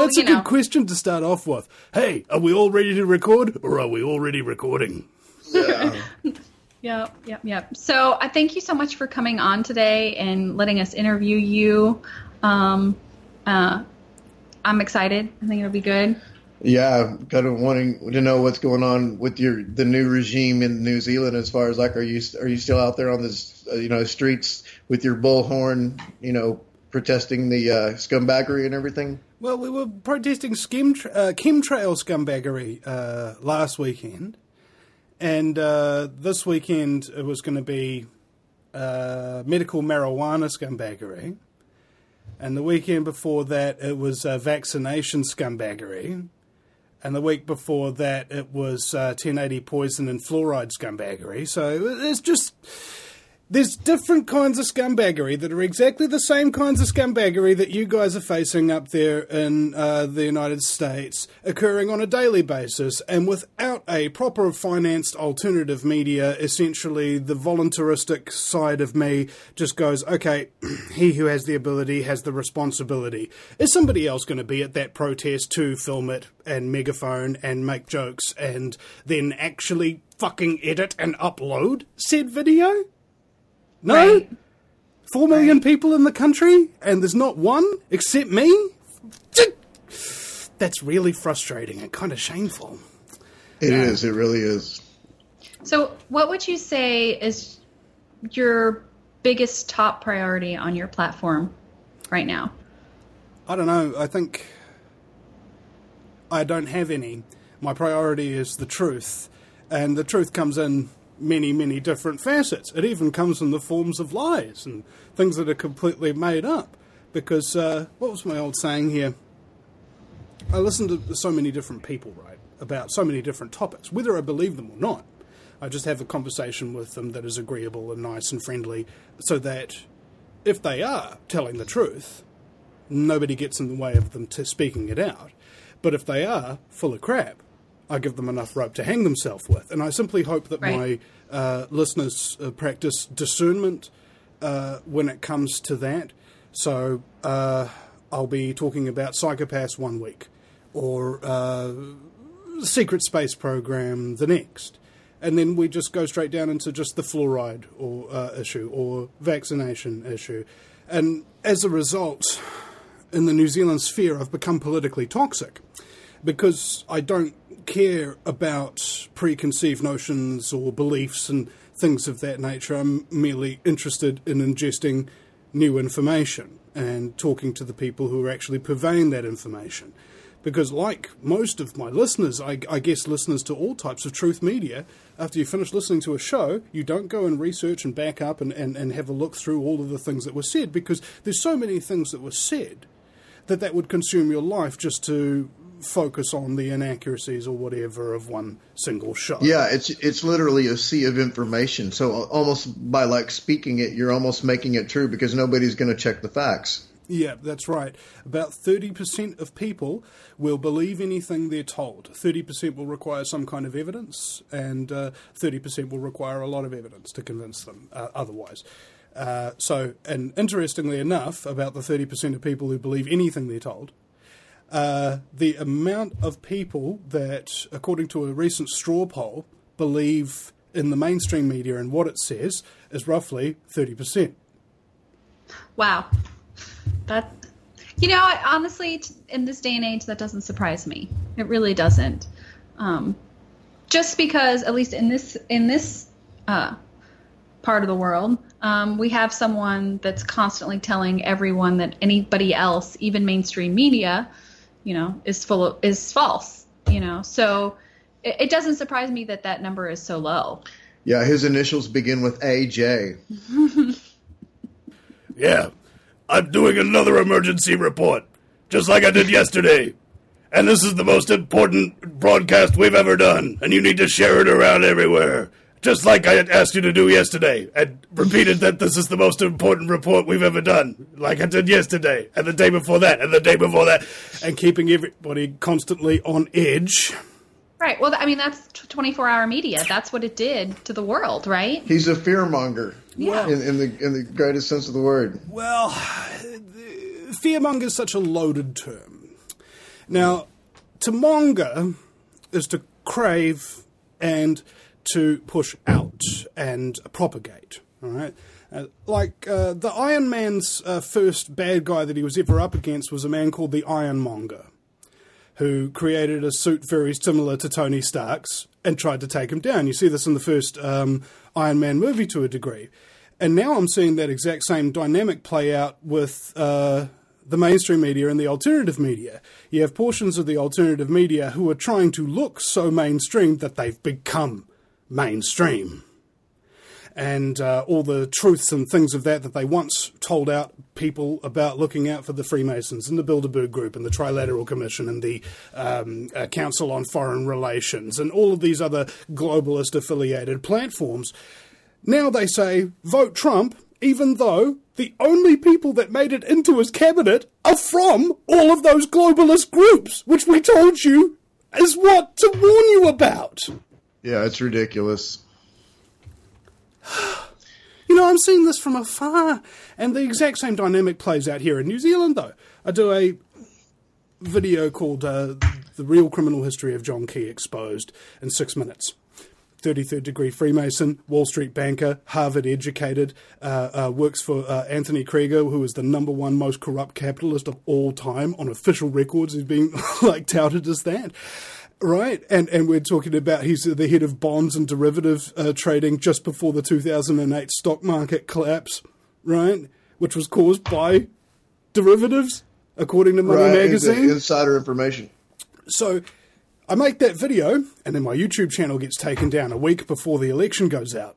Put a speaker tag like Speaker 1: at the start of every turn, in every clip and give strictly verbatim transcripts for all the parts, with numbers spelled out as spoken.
Speaker 1: that's
Speaker 2: you
Speaker 1: a good
Speaker 2: know.
Speaker 1: question to start off with. Hey, are we all ready to record, or are we already recording?
Speaker 3: Yeah.
Speaker 2: Yep, yep, yep. So I thank you so much for coming on today and letting us interview you. Um, uh, I'm excited. I think it'll be good.
Speaker 3: Yeah, kind of wanting to know what's going on with your the new regime in New Zealand. As far as like, are you are you still out there on the uh, you know streets with your bullhorn, you know, protesting the uh, scumbaggery and everything?
Speaker 1: Well, we were protesting skim tra- uh, chemtrail scumbaggery uh, last weekend, and uh, this weekend it was going to be uh, medical marijuana scumbaggery, and the weekend before that it was uh, vaccination scumbaggery. And the week before that, it was uh, ten eighty poison and fluoride scumbaggery. So it's just, there's different kinds of scumbaggery that are exactly the same kinds of scumbaggery that you guys are facing up there in uh, the United States, occurring on a daily basis. And without a proper financed alternative media, essentially the voluntaristic side of me just goes, okay, he who has the ability has the responsibility. Is somebody else going to be at that protest to film it and megaphone and make jokes and then actually fucking edit and upload said video? No?
Speaker 2: Right.
Speaker 1: Four million
Speaker 2: Right.
Speaker 1: people in the country and there's not one except me? That's really frustrating and kind of shameful.
Speaker 3: It is. It really is.
Speaker 2: So what would you say is your biggest top priority on your platform right now?
Speaker 1: I don't know. I think I don't have any. My priority is the truth. And the truth comes in many, many different facets. It even comes in the forms of lies and things that are completely made up. Because, uh, what was my old saying here? I listen to so many different people, right, about so many different topics, whether I believe them or not. I just have a conversation with them that is agreeable and nice and friendly, so that if they are telling the truth, nobody gets in the way of them to speaking it out. But if they are full of crap, I give them enough rope to hang themselves with. And I simply hope that
Speaker 2: Right.
Speaker 1: my uh, listeners uh, practice discernment uh, when it comes to that. So uh, I'll be talking about psychopaths one week, or uh, secret space program the next. And then we just go straight down into just the fluoride or uh, issue or vaccination issue. And as a result, in the New Zealand sphere, I've become politically toxic because I don't care about preconceived notions or beliefs and things of that nature. I'm merely interested in ingesting new information and talking to the people who are actually purveying that information. Because like most of my listeners, I, I guess listeners to all types of truth media, after you finish listening to a show, you don't go and research and back up and, and, and have a look through all of the things that were said, because there's so many things that were said that that would consume your life just to focus on the inaccuracies or whatever of one single show.
Speaker 3: Yeah, it's it's literally a sea of information. So almost by like speaking it, you're almost making it true because nobody's going to check the facts.
Speaker 1: Yeah, that's right. About thirty percent of people will believe anything they're told. thirty percent will require some kind of evidence, and uh, thirty percent will require a lot of evidence to convince them uh, otherwise. Uh, so, and interestingly enough, about the thirty percent of people who believe anything they're told, uh, the amount of people that, according to a recent straw poll, believe in the mainstream media and what it says is roughly thirty percent.
Speaker 2: Wow. That, you know, I, honestly, t- in this day and age, that doesn't surprise me. It really doesn't. Um, just because, at least in this in this uh, part of the world, um, we have someone that's constantly telling everyone that anybody else, even mainstream media, you know, is full of, is false. You know, so it, it doesn't surprise me that that number is so low.
Speaker 3: Yeah, his initials begin with A J.
Speaker 4: Yeah, I'm doing another emergency report, just like I did yesterday. And this is the most important broadcast we've ever done, and you need to share it around everywhere. Just like I had asked you to do yesterday, and repeated that this is the most important report we've ever done, like I did yesterday, and the day before that, and the day before that.
Speaker 1: And keeping everybody constantly on edge.
Speaker 2: Right. Well, I mean, that's twenty-four hour media. That's what it did to the world, right?
Speaker 3: He's a fearmonger.
Speaker 2: Yeah.
Speaker 3: In, in the in the greatest sense of the word.
Speaker 1: Well, fearmonger is such a loaded term, Now, to monger is to crave and to push out and propagate, all right? Uh, like, uh, the Iron Man's uh, first bad guy that he was ever up against was a man called the Ironmonger, who created a suit very similar to Tony Stark's and tried to take him down. You see this in the first um, Iron Man movie to a degree. And now I'm seeing that exact same dynamic play out with uh, the mainstream media and the alternative media. You have portions of the alternative media who are trying to look so mainstream that they've become mainstream. And uh, all the truths and things of that that they once told out people about looking out for the Freemasons and the Bilderberg Group and the Trilateral Commission and the um, uh, Council on Foreign Relations and all of these other globalist-affiliated platforms. Now they say, vote Trump, even though the only people that made it into his cabinet are from all of those globalist groups, which we told you is what to warn you about.
Speaker 3: Yeah, it's ridiculous.
Speaker 1: You know, I'm seeing this from afar, and the exact same dynamic plays out here in New Zealand, though. I do a video called uh, The Real Criminal History of John Key Exposed in six minutes. thirty-third degree Freemason, Wall Street banker, Harvard educated, uh, uh, works for uh, Anthony Krieger, who is the number one most corrupt capitalist of all time. On official records, he's being like touted as that. Right, and and we're talking about he's the head of bonds and derivative uh, trading just before the two thousand eight stock market collapse, right, which was caused by derivatives, according to Money
Speaker 3: right,
Speaker 1: Magazine.
Speaker 3: Insider information.
Speaker 1: So I make that video, and then my YouTube channel gets taken down a week before the election goes out.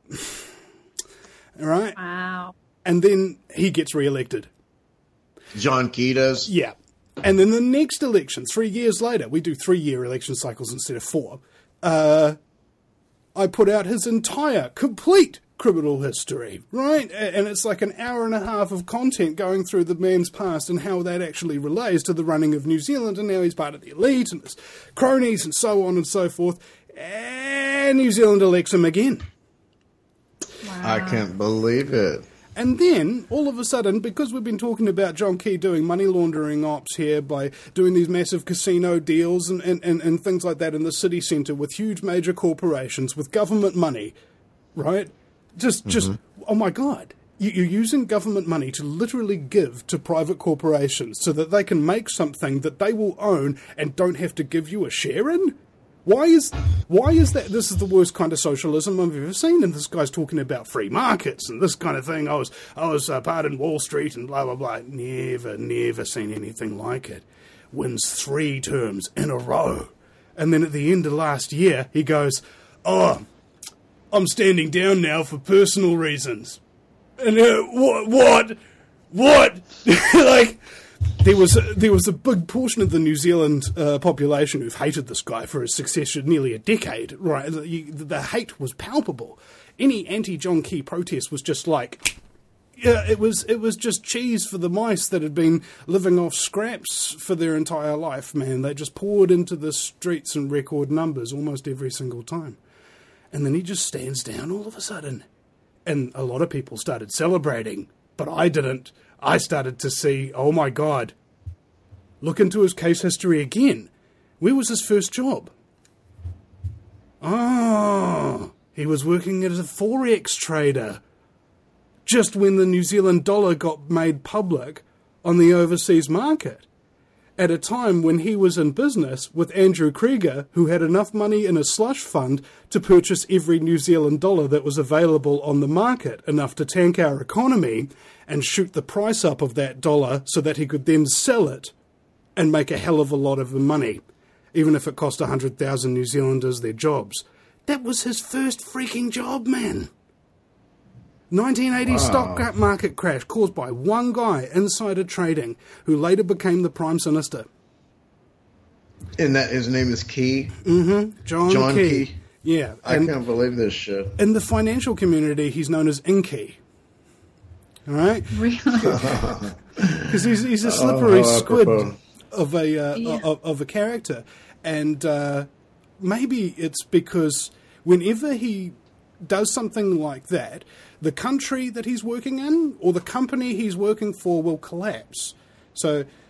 Speaker 1: All right?
Speaker 2: Wow.
Speaker 1: And then he gets re-elected.
Speaker 3: John Key does?
Speaker 1: Yeah. And then the next election, three years later, we do three-year election cycles instead of four, uh, I put out his entire, complete criminal history, right? And it's like an hour and a half of content going through the man's past and how that actually relates to the running of New Zealand, and now he's part of the elite and his cronies and so on and so forth. And New Zealand elects him again.
Speaker 2: Wow.
Speaker 3: I can't believe it.
Speaker 1: And then, all of a sudden, because we've been talking about John Key doing money laundering ops here by doing these massive casino deals and, and, and, and things like that in the city centre with huge major corporations, with government money, right? Just, mm-hmm. just oh my God. You're using government money to literally give to private corporations so that they can make something that they will own and don't have to give you a share in? Why is why is that? This is the worst kind of socialism I've ever seen. And this guy's talking about free markets and this kind of thing. I was I was uh, part in Wall Street and blah blah blah. Never, never seen anything like it. Wins three terms in a row, and then at the end of last year, he goes, "Oh, I'm standing down now for personal reasons." And uh, what what what like. There was a, there was a big portion of the New Zealand uh, population who've hated this guy for his success for nearly a decade. Right, the, the hate was palpable. Any anti-John Key protest was just like, yeah, it was it was just cheese for the mice that had been living off scraps for their entire life. Man, they just poured into the streets in record numbers almost every single time, and then he just stands down all of a sudden, and a lot of people started celebrating, but I didn't. I started to see, oh my God, look into his case history again. Where was his first job? Oh, he was working as a Forex trader. Just when the New Zealand dollar got made public on the overseas market. At a time when he was in business with Andrew Krieger, who had enough money in a slush fund to purchase every New Zealand dollar that was available on the market, enough to tank our economy and shoot the price up of that dollar so that he could then sell it and make a hell of a lot of money, even if it cost one hundred thousand New Zealanders their jobs. That was his first freaking job, man. nineteen eighty wow. Stock market crash caused by one guy, insider trading, who later became the Prime Minister.
Speaker 3: And that his name is Key?
Speaker 1: Mm-hmm. John,
Speaker 3: John
Speaker 1: Key.
Speaker 3: Key.
Speaker 1: Yeah.
Speaker 3: I
Speaker 1: and
Speaker 3: can't believe this shit.
Speaker 1: In the financial community, he's known as Inky. All right?
Speaker 2: Really?
Speaker 1: Because he's, he's a slippery
Speaker 3: oh,
Speaker 1: squid
Speaker 3: apropos.
Speaker 1: of a, uh,
Speaker 2: Yeah.
Speaker 1: of, of a character. And uh, maybe it's because whenever he does something like that, the country that he's working in or the company he's working for will collapse. So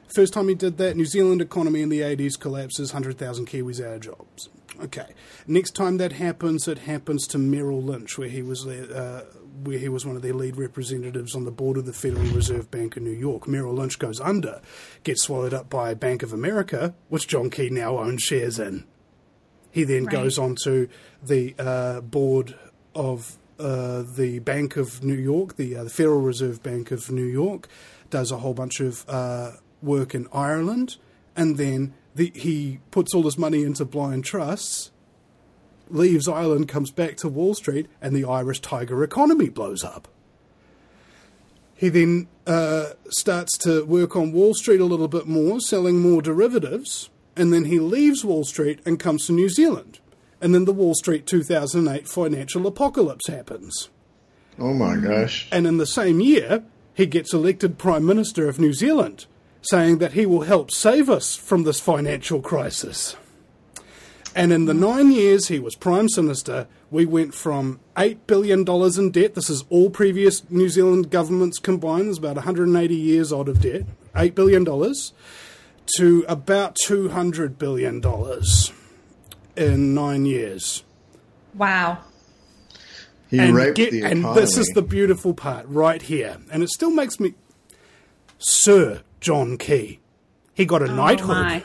Speaker 1: First time he did that, New Zealand economy in the eighties collapses, one hundred thousand Kiwis out of jobs. Okay. Next time that happens, it happens to Merrill Lynch, where he was uh, where he was one of their lead representatives on the board of the Federal Reserve Bank in New York. Merrill Lynch goes under, gets swallowed up by Bank of America, which John Key now owns shares in. He then right. goes on to the uh, board of uh, the Bank of New York, the, uh, the Federal Reserve Bank of New York, does a whole bunch of uh, work in Ireland, and then the, he puts all his money into blind trusts, leaves Ireland, comes back to Wall Street, and the Irish tiger economy blows up. He then uh, starts to work on Wall Street a little bit more, selling more derivatives, and then he leaves Wall Street and comes to New Zealand. And then the Wall Street two thousand eight financial apocalypse happens.
Speaker 3: Oh my gosh.
Speaker 1: And in the same year, he gets elected Prime Minister of New Zealand, saying that he will help save us from this financial crisis. And in the nine years he was Prime Minister, we went from eight billion dollars in debt. This is all previous New Zealand governments combined. There's about one hundred eighty years odd of debt, eight billion dollars, to about two hundred billion dollars in nine years.
Speaker 2: Wow.
Speaker 3: He
Speaker 1: and
Speaker 3: raped
Speaker 1: get,
Speaker 3: the
Speaker 1: and
Speaker 3: economy.
Speaker 1: this is the beautiful part right here. And it still makes me... Sir John Key. He got a
Speaker 2: oh
Speaker 1: knighthood.
Speaker 2: My.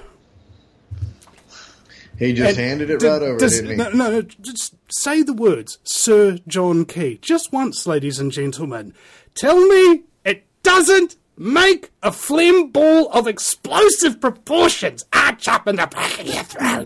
Speaker 3: He just
Speaker 1: And
Speaker 3: handed it
Speaker 1: d-
Speaker 3: right over,
Speaker 1: does,
Speaker 3: didn't he?
Speaker 1: No, no, no, just say the words, Sir John Key. Just once, ladies and gentlemen. Tell me it doesn't make a phlegm ball of explosive proportions arch up in the back of your throat.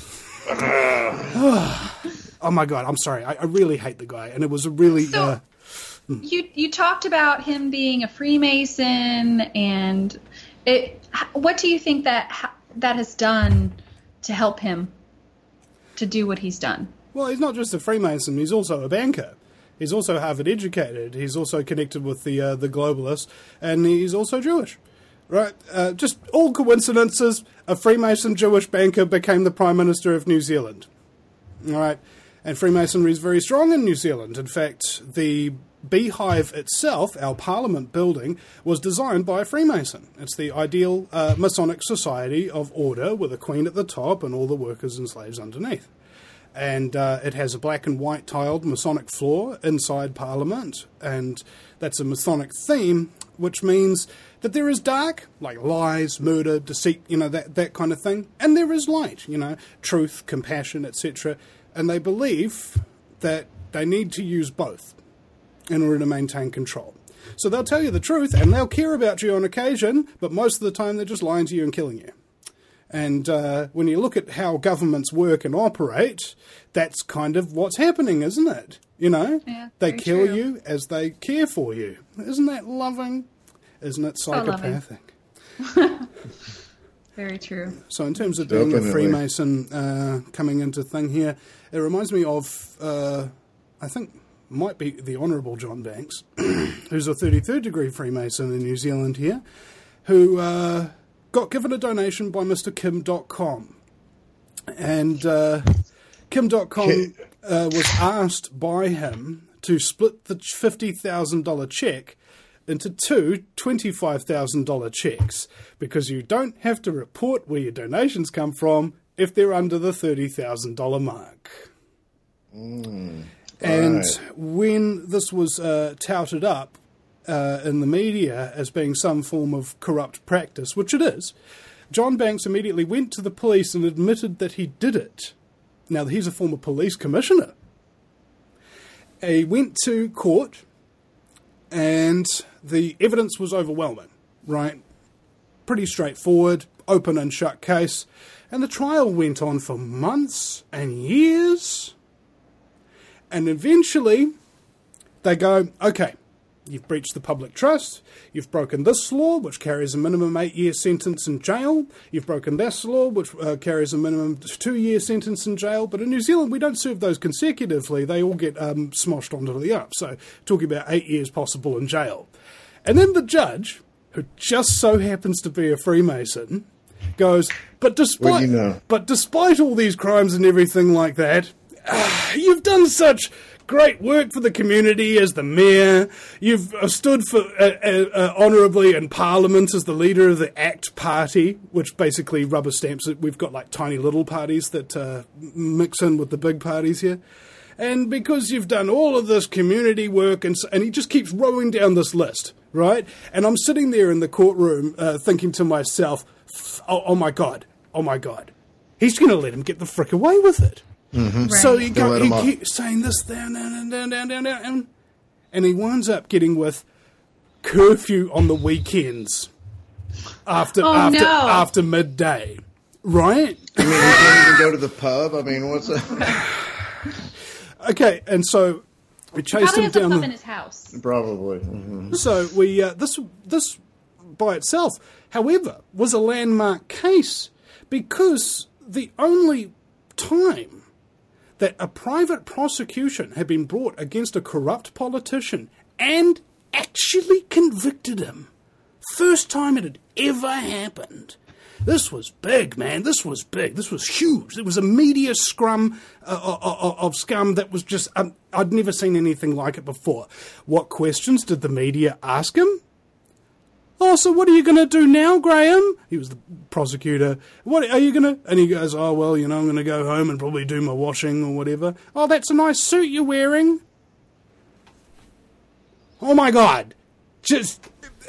Speaker 1: Oh my God, I'm sorry. I, I really hate the guy, and it was a really...
Speaker 2: So,
Speaker 1: uh,
Speaker 2: you you talked about him being a Freemason, and it. What do you think that that has done to help him to do what he's done?
Speaker 1: Well, he's not just a Freemason, he's also a banker. He's also Harvard educated. He's also connected with the uh, the globalists, and he's also Jewish. Right? Uh, just all coincidences, a Freemason Jewish banker became the Prime Minister of New Zealand. All right? And Freemasonry is very strong in New Zealand. In fact, the Beehive itself, our Parliament building, was designed by a Freemason. It's the ideal uh, Masonic society of order with a queen at the top and all the workers and slaves underneath. And uh, it has a black and white tiled Masonic floor inside Parliament, and that's a Masonic theme, which means that there is dark, like lies, murder, deceit, you know, that, that kind of thing, and there is light, you know, truth, compassion, et cetera. And they believe that they need to use both in order to maintain control. So they'll tell you the truth, and they'll care about you on occasion, but most of the time they're just lying to you and killing you. And uh, when you look at how governments work and operate, that's kind of what's happening, isn't it? You know,
Speaker 2: yeah,
Speaker 1: they kill
Speaker 2: true.
Speaker 1: you as they care for you. Isn't that loving? Isn't it psychopathic?
Speaker 2: Very true.
Speaker 1: So in terms of being
Speaker 3: Definitely.
Speaker 1: a Freemason uh, coming into thing here, it reminds me of, uh, I think, might be the Honourable John Banks, who's a thirty-third degree Freemason in New Zealand here, who uh, got given a donation by Mister Kim dot com. And uh, Kim dot com uh, was asked by him to split the fifty thousand dollars cheque into two twenty-five thousand dollars checks, because you don't have to report where your donations come from if they're under the thirty thousand dollars mark.
Speaker 3: Mm,
Speaker 1: and
Speaker 3: right.
Speaker 1: when this was uh, touted up uh, in the media as being some form of corrupt practice, which it is, John Banks immediately went to the police and admitted that he did it. Now, he's a former police commissioner. He went to court, and the evidence was overwhelming, right? Pretty straightforward, open and shut case. And the trial went on for months and years. And eventually, they go, okay, you've breached the public trust, you've broken this law, which carries a minimum eight-year sentence in jail, you've broken this law, which uh, carries a minimum two-year sentence in jail, but in New Zealand we don't serve those consecutively, they all get um, smoshed onto the up, so talking about eight years possible in jail. And then the judge, who just so happens to be a Freemason, goes, but despite,
Speaker 3: Well, you know.
Speaker 1: but despite all these crimes and everything like that, uh, you've done such great work for the community as the mayor. You've uh, stood for uh, uh, uh, honourably in Parliament as the leader of the ACT party, which basically rubber stamps it. We've got like tiny little parties that uh, mix in with the big parties here. And because you've done all of this community work, and, and he just keeps rolling down this list, right? And I'm sitting there in the courtroom uh, thinking to myself, oh, oh my God, oh my God. He's going to let him get the frick away with it.
Speaker 3: Mm-hmm.
Speaker 2: Right.
Speaker 1: So he, go, he
Speaker 3: off.
Speaker 1: keeps saying this down, down, down, down, down, down, and he winds up getting with curfew on the weekends after
Speaker 2: Oh,
Speaker 1: after
Speaker 2: no.
Speaker 1: after midday, right?
Speaker 3: I mean, he can't even go to the pub. I mean, what's that?
Speaker 1: Okay, and so we chased
Speaker 2: Probably
Speaker 1: him
Speaker 2: has a
Speaker 1: down.
Speaker 2: pub
Speaker 1: the-
Speaker 2: in his house.
Speaker 3: Probably. Mm-hmm.
Speaker 1: So we uh, this this by itself, however, was a landmark case because the only time that a private prosecution had been brought against a corrupt politician and actually convicted him, first time it had ever happened. This was big, man. This was big. This was huge. It was a media scrum uh, of, of scum that was just... Um, I'd never seen anything like it before. What questions did the media ask him? Oh, so what are you going to do now, Graham? He was the prosecutor. What are you going to... And he goes, oh, well, you know, I'm going to go home and probably do my washing or whatever. Oh, that's a nice suit you're wearing. Oh, my God. Just...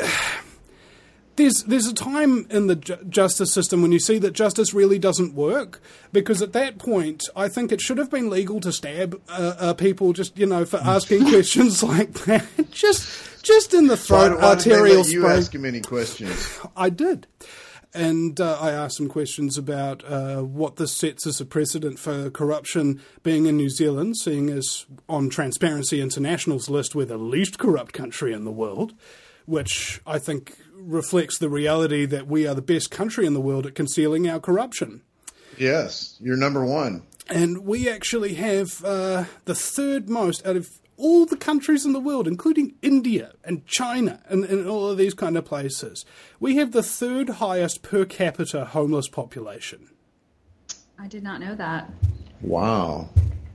Speaker 1: There's there's a time in the ju- justice system when you see that justice really doesn't work, because at that point, I think it should have been legal to stab uh, uh, people just, you know, for asking questions like that. Just just in the throat,
Speaker 3: Why, why did they
Speaker 1: arterial
Speaker 3: let you
Speaker 1: spray.
Speaker 3: ask him any questions?
Speaker 1: I did. And uh, I asked some questions about uh, what this sets as a precedent for corruption being in New Zealand, seeing as on Transparency International's list we're the least corrupt country in the world, which I think reflects the reality that we are the best country in the world at concealing our corruption.
Speaker 3: Yes, you're number one.
Speaker 1: And we actually have uh, the third most out of all the countries in the world, including India and China and, and all of these kind of places. We have the third highest per capita homeless population.
Speaker 2: I did not know that.
Speaker 3: Wow.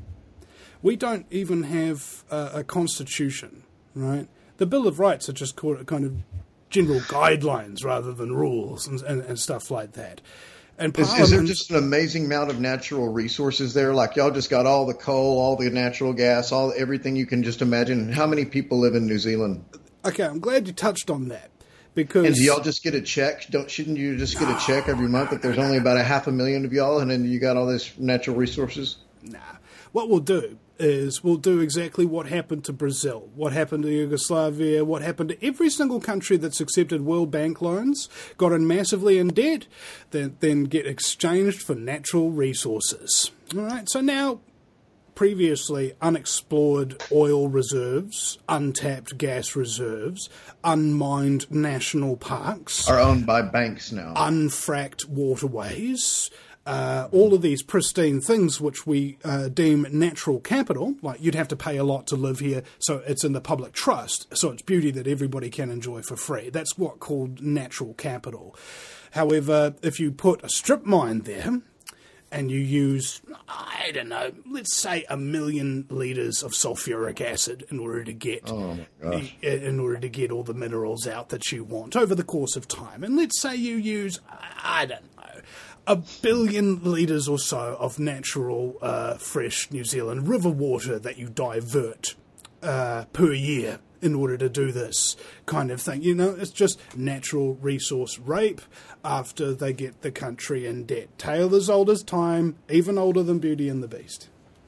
Speaker 1: We don't even have uh, a constitution, right? The Bill of Rights are just called kind of general guidelines rather than rules and, and, and stuff like that. And
Speaker 3: Is, is there just an amazing amount of natural resources there? Like y'all just got all the coal, all the natural gas, all everything you can just imagine. How many people live in New Zealand?
Speaker 1: Okay, I'm glad you touched on that. Because
Speaker 3: And do y'all just get a check? Don't shouldn't you just get a check every month if there's only about a half a million of y'all and then you got all this natural resources?
Speaker 1: Nah. What we'll do is we'll do exactly what happened to Brazil, what happened to Yugoslavia, what happened to every single country that's accepted World Bank loans, got in massively in debt, then, then get exchanged for natural resources. All right, so now previously unexplored oil reserves, untapped gas reserves, unmined national parks,
Speaker 3: Are owned by banks now.
Speaker 1: unfracked waterways, uh, all of these pristine things which we uh, deem natural capital, like you'd have to pay a lot to live here, so it's in the public trust, so it's beauty that everybody can enjoy for free. That's what called natural capital. However, if you put a strip mine there, and you use, I don't know, let's say a million litres of sulfuric acid in order to get
Speaker 3: Oh my gosh.
Speaker 1: in order to get all the minerals out that you want over the course of time. And let's say you use, I don't know, a billion litres or so of natural, uh, fresh New Zealand river water that you divert uh, per year in order to do this kind of thing. You know, it's just natural resource rape after they get the country in debt. Tale as old as time, even older than Beauty and the Beast.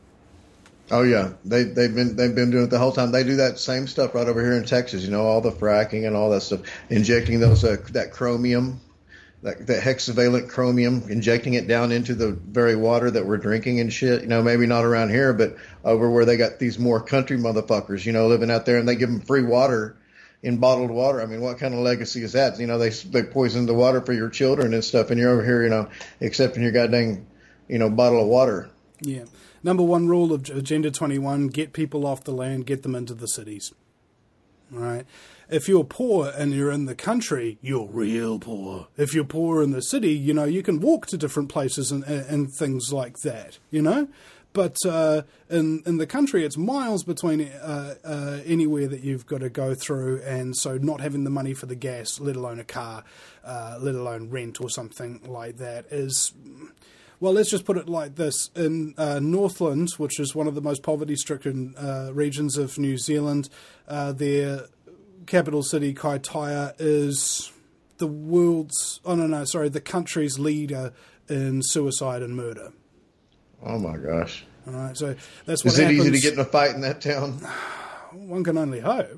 Speaker 3: Oh yeah, they they've been they've been doing it the whole time. They do that same stuff right over here in Texas. You know, all the fracking and all that stuff, injecting those uh, that chromium, that that hexavalent chromium, injecting it down into the very water that we're drinking and shit. You know, maybe not around here, but over where they got these more country motherfuckers, you know, living out there, and they give them free water in bottled water. I mean, what kind of legacy is that? You know, they they poison the water for your children and stuff, and you're over here, you know, accepting your goddamn, you know, bottle of water.
Speaker 1: Yeah. Number one rule of Agenda twenty-one, get people off the land, get them into the cities. All right. If you're poor and you're in the country, you're real poor. If you're poor in the city, you know, you can walk to different places and, and, and things like that, you know. but uh, in in the country, it's miles between uh, uh, anywhere that you've got to go through, and so not having the money for the gas, let alone a car, uh, let alone rent or something like that, is, well, let's just put it like this. In uh, Northland, which is one of the most poverty-stricken uh, regions of New Zealand, uh, their capital city, Kaitaia, is the world's, oh no, no, sorry, the country's leader in suicide and murder.
Speaker 3: Oh my gosh!
Speaker 1: All right, so that's what
Speaker 3: Is it
Speaker 1: happens.
Speaker 3: easy to get in a fight in that town?
Speaker 1: One can only hope.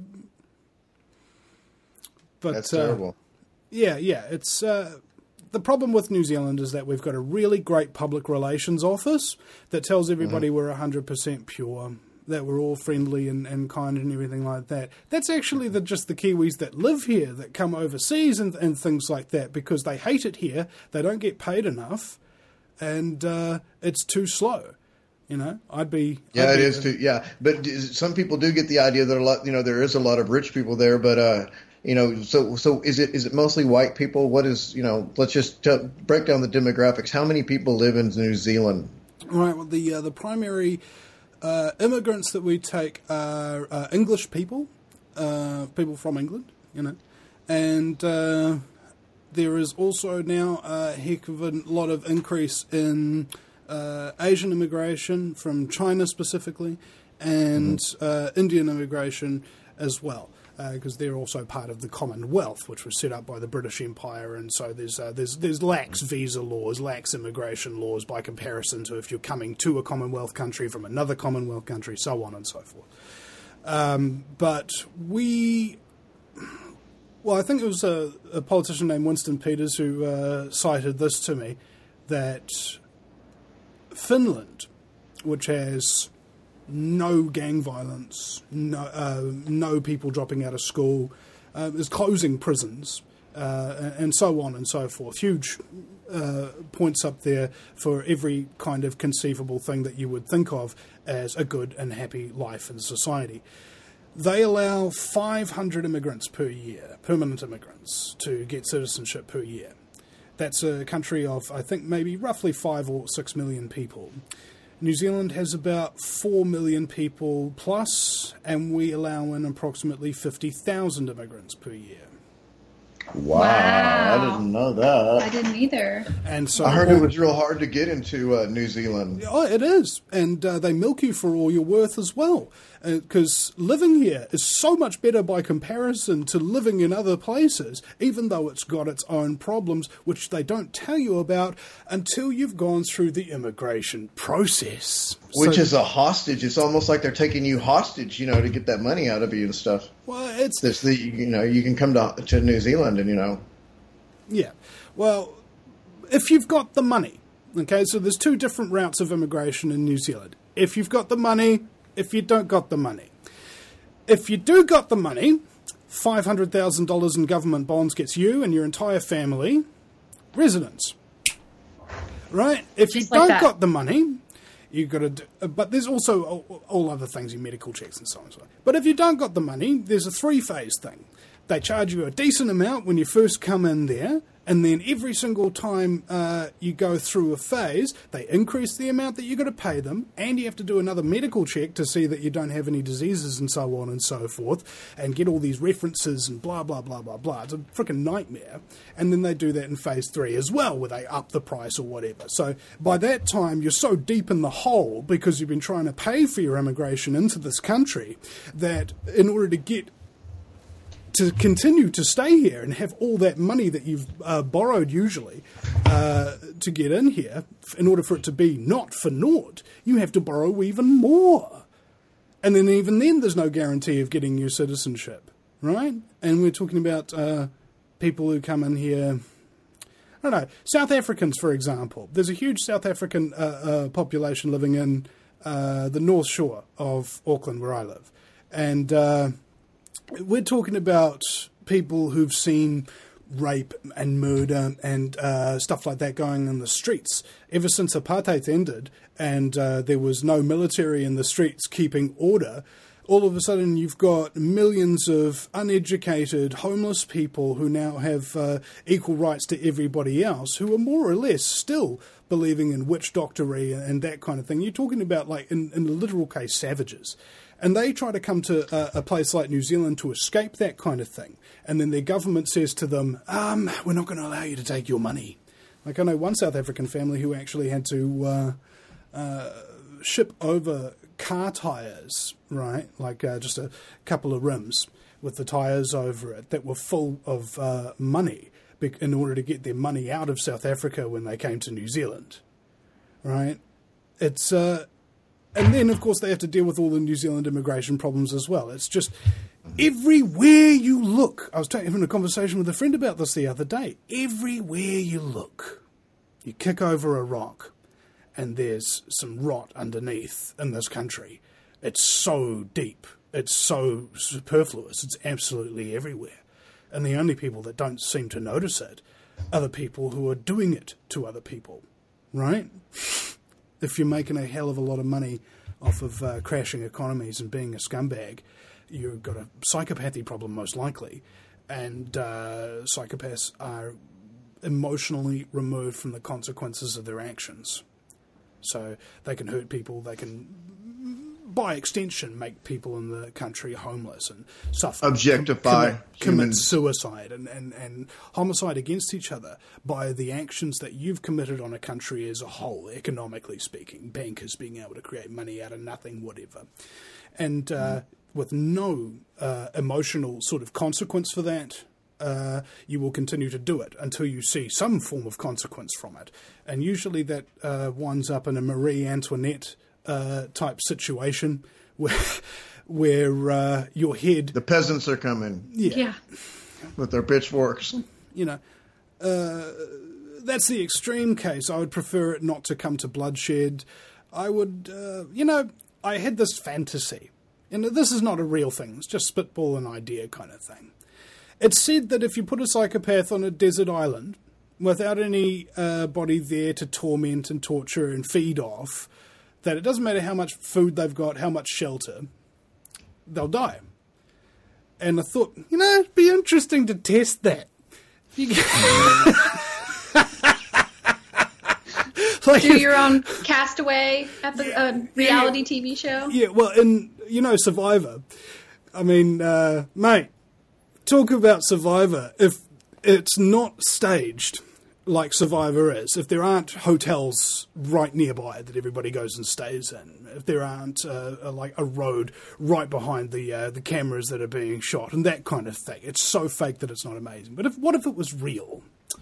Speaker 1: But
Speaker 3: That's
Speaker 1: uh,
Speaker 3: terrible.
Speaker 1: yeah, yeah, it's uh, the problem with New Zealand is that we've got a really great public relations office that tells everybody mm-hmm. we're one hundred percent pure, that we're all friendly and, and kind and everything like that. That's actually the, just the Kiwis that live here that come overseas and, and things like that because they hate it here, they don't get paid enough, and uh, it's too slow. You know, I'd be...
Speaker 3: Yeah,
Speaker 1: I'd
Speaker 3: it
Speaker 1: be,
Speaker 3: is too, yeah. But some people do get the idea that a lot, you know, there is a lot of rich people there, but... Uh, You know, so so is it is it mostly white people? What is, you know, let's just tell, break down the demographics. How many people live in New Zealand?
Speaker 1: All right, well, the uh, the primary uh, immigrants that we take are uh, English people, uh, people from England, you know, and uh, there is also now a heck of a lot of increase in uh, Asian immigration from China specifically, and mm-hmm. uh, Indian immigration as well. Because uh, they're also part of the Commonwealth, which was set up by the British Empire, and so there's uh, there's there's lax visa laws, lax immigration laws by comparison to if you're coming to a Commonwealth country from another Commonwealth country, so on and so forth. Um, but we, well, I think it was a, a politician named Winston Peters who uh, cited this to me, that Finland, which has no gang violence, no uh, no people dropping out of school, uh, is closing prisons, uh, and so on and so forth. Huge uh, points up there for every kind of conceivable thing that you would think of as a good and happy life in society. They allow five hundred immigrants per year, permanent immigrants, to get citizenship per year. That's a country of, I think, maybe roughly five or six million people. New Zealand has about four million people plus, and we allow in approximately fifty thousand immigrants per year.
Speaker 3: Wow,
Speaker 2: wow.
Speaker 3: I didn't know that.
Speaker 2: I didn't either.
Speaker 1: And so
Speaker 3: I heard it was real hard to get into uh, New Zealand.
Speaker 1: Oh, it is. And uh, they milk you for all your worth as well. Because uh, living here is so much better by comparison to living in other places, even though it's got its own problems, which they don't tell you about until you've gone through the immigration process.
Speaker 3: Which
Speaker 1: so,
Speaker 3: is a hostage. It's almost like they're taking you hostage, you know, to get that money out of you and stuff.
Speaker 1: Well, it's...
Speaker 3: This, the, you know, you can come to, to New Zealand and, you know...
Speaker 1: Yeah. Well, if you've got the money, okay, so there's two different routes of immigration in New Zealand. If you've got the money, if you don't got the money. If you do got the money, five hundred thousand dollars in government bonds gets you and your entire family residence. Right? If
Speaker 2: Just
Speaker 1: you
Speaker 2: like
Speaker 1: don't
Speaker 2: that.
Speaker 1: got the money, you've got to do, but there's also all, all other things, your medical checks and so on and so on. But if you don't got the money, there's a three-phase thing. They charge you a decent amount when you first come in there, and then every single time uh, you go through a phase, they increase the amount that you've got to pay them, and you have to do another medical check to see that you don't have any diseases and so on and so forth, and get all these references and blah, blah, blah, blah, blah. It's a freaking nightmare. And then they do that in phase three as well, where they up the price or whatever. So by that time, you're so deep in the hole because you've been trying to pay for your immigration into this country that in order to get to continue to stay here and have all that money that you've uh, borrowed usually uh, to get in here, in order for it to be not for naught, you have to borrow even more. And then even then, there's no guarantee of getting your citizenship, right? And we're talking about uh, people who come in here, I don't know, South Africans, for example. There's a huge South African uh, uh, population living in uh, the North Shore of Auckland, where I live. And... Uh, we're talking about people who've seen rape and murder and uh, stuff like that going in the streets. Ever since apartheid ended and uh, there was no military in the streets keeping order, all of a sudden you've got millions of uneducated, homeless people who now have uh, equal rights to everybody else, who are more or less still believing in witch doctory and that kind of thing. You're talking about, like, in, in the literal case, savages. And they try to come to a, a place like New Zealand to escape that kind of thing. And then their government says to them, um, we're not going to allow you to take your money. Like, I know one South African family who actually had to uh, uh, ship over car tyres, right, like uh, just a couple of rims with the tyres over it that were full of uh, money in order to get their money out of South Africa when they came to New Zealand, right? It's uh, and then, of course, they have to deal with all the New Zealand immigration problems as well. It's just everywhere you look. I was having a conversation with a friend about this the other day. Everywhere you look, you kick over a rock, and there's some rot underneath in this country. It's so deep. It's so superfluous. It's absolutely everywhere. And the only people that don't seem to notice it are the people who are doing it to other people, right? If you're making a hell of a lot of money off of uh, crashing economies and being a scumbag, you've got a psychopathy problem most likely. And uh, psychopaths are emotionally removed from the consequences of their actions. So they can hurt people, they can, by extension, make people in the country homeless and suffer.
Speaker 3: Objectify
Speaker 1: commit, commit suicide and, and, and homicide against each other by the actions that you've committed on a country as a whole, economically speaking. Bankers being able to create money out of nothing, whatever. And uh, mm. with no uh, emotional sort of consequence for that, Uh, you will continue to do it until you see some form of consequence from it. And usually that uh, winds up in a Marie Antoinette uh, type situation where, where uh, your head...
Speaker 3: The peasants are coming.
Speaker 1: Yeah.
Speaker 2: yeah.
Speaker 3: With their pitchforks.
Speaker 1: You know, uh, that's the extreme case. I would prefer it not to come to bloodshed. I would, uh, you know, I had this fantasy. And this is not a real thing. It's just spitball an idea kind of thing. It's said that if you put a psychopath on a desert island without anybody uh, there to torment and torture and feed off, that it doesn't matter how much food they've got, how much shelter, they'll die. And I thought, you know, it'd be interesting to test that. You like
Speaker 2: Do
Speaker 1: if,
Speaker 2: your own Castaway at the uh, reality
Speaker 1: yeah,
Speaker 2: T V show?
Speaker 1: Yeah, well, in, you know, Survivor, I mean, uh, mate, talk about Survivor. If it's not staged like Survivor is, if there aren't hotels right nearby that everybody goes and stays in, if there aren't uh, a, like a road right behind the uh, the cameras that are being shot and that kind of thing, it's so fake that it's not amazing. But if what if it was real,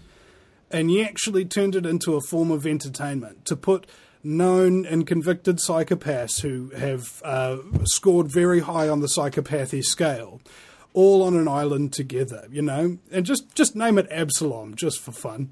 Speaker 1: and you actually turned it into a form of entertainment to put known and convicted psychopaths who have uh, scored very high on the psychopathy scale all on an island together, you know, and just, just name it Absalom, just for fun.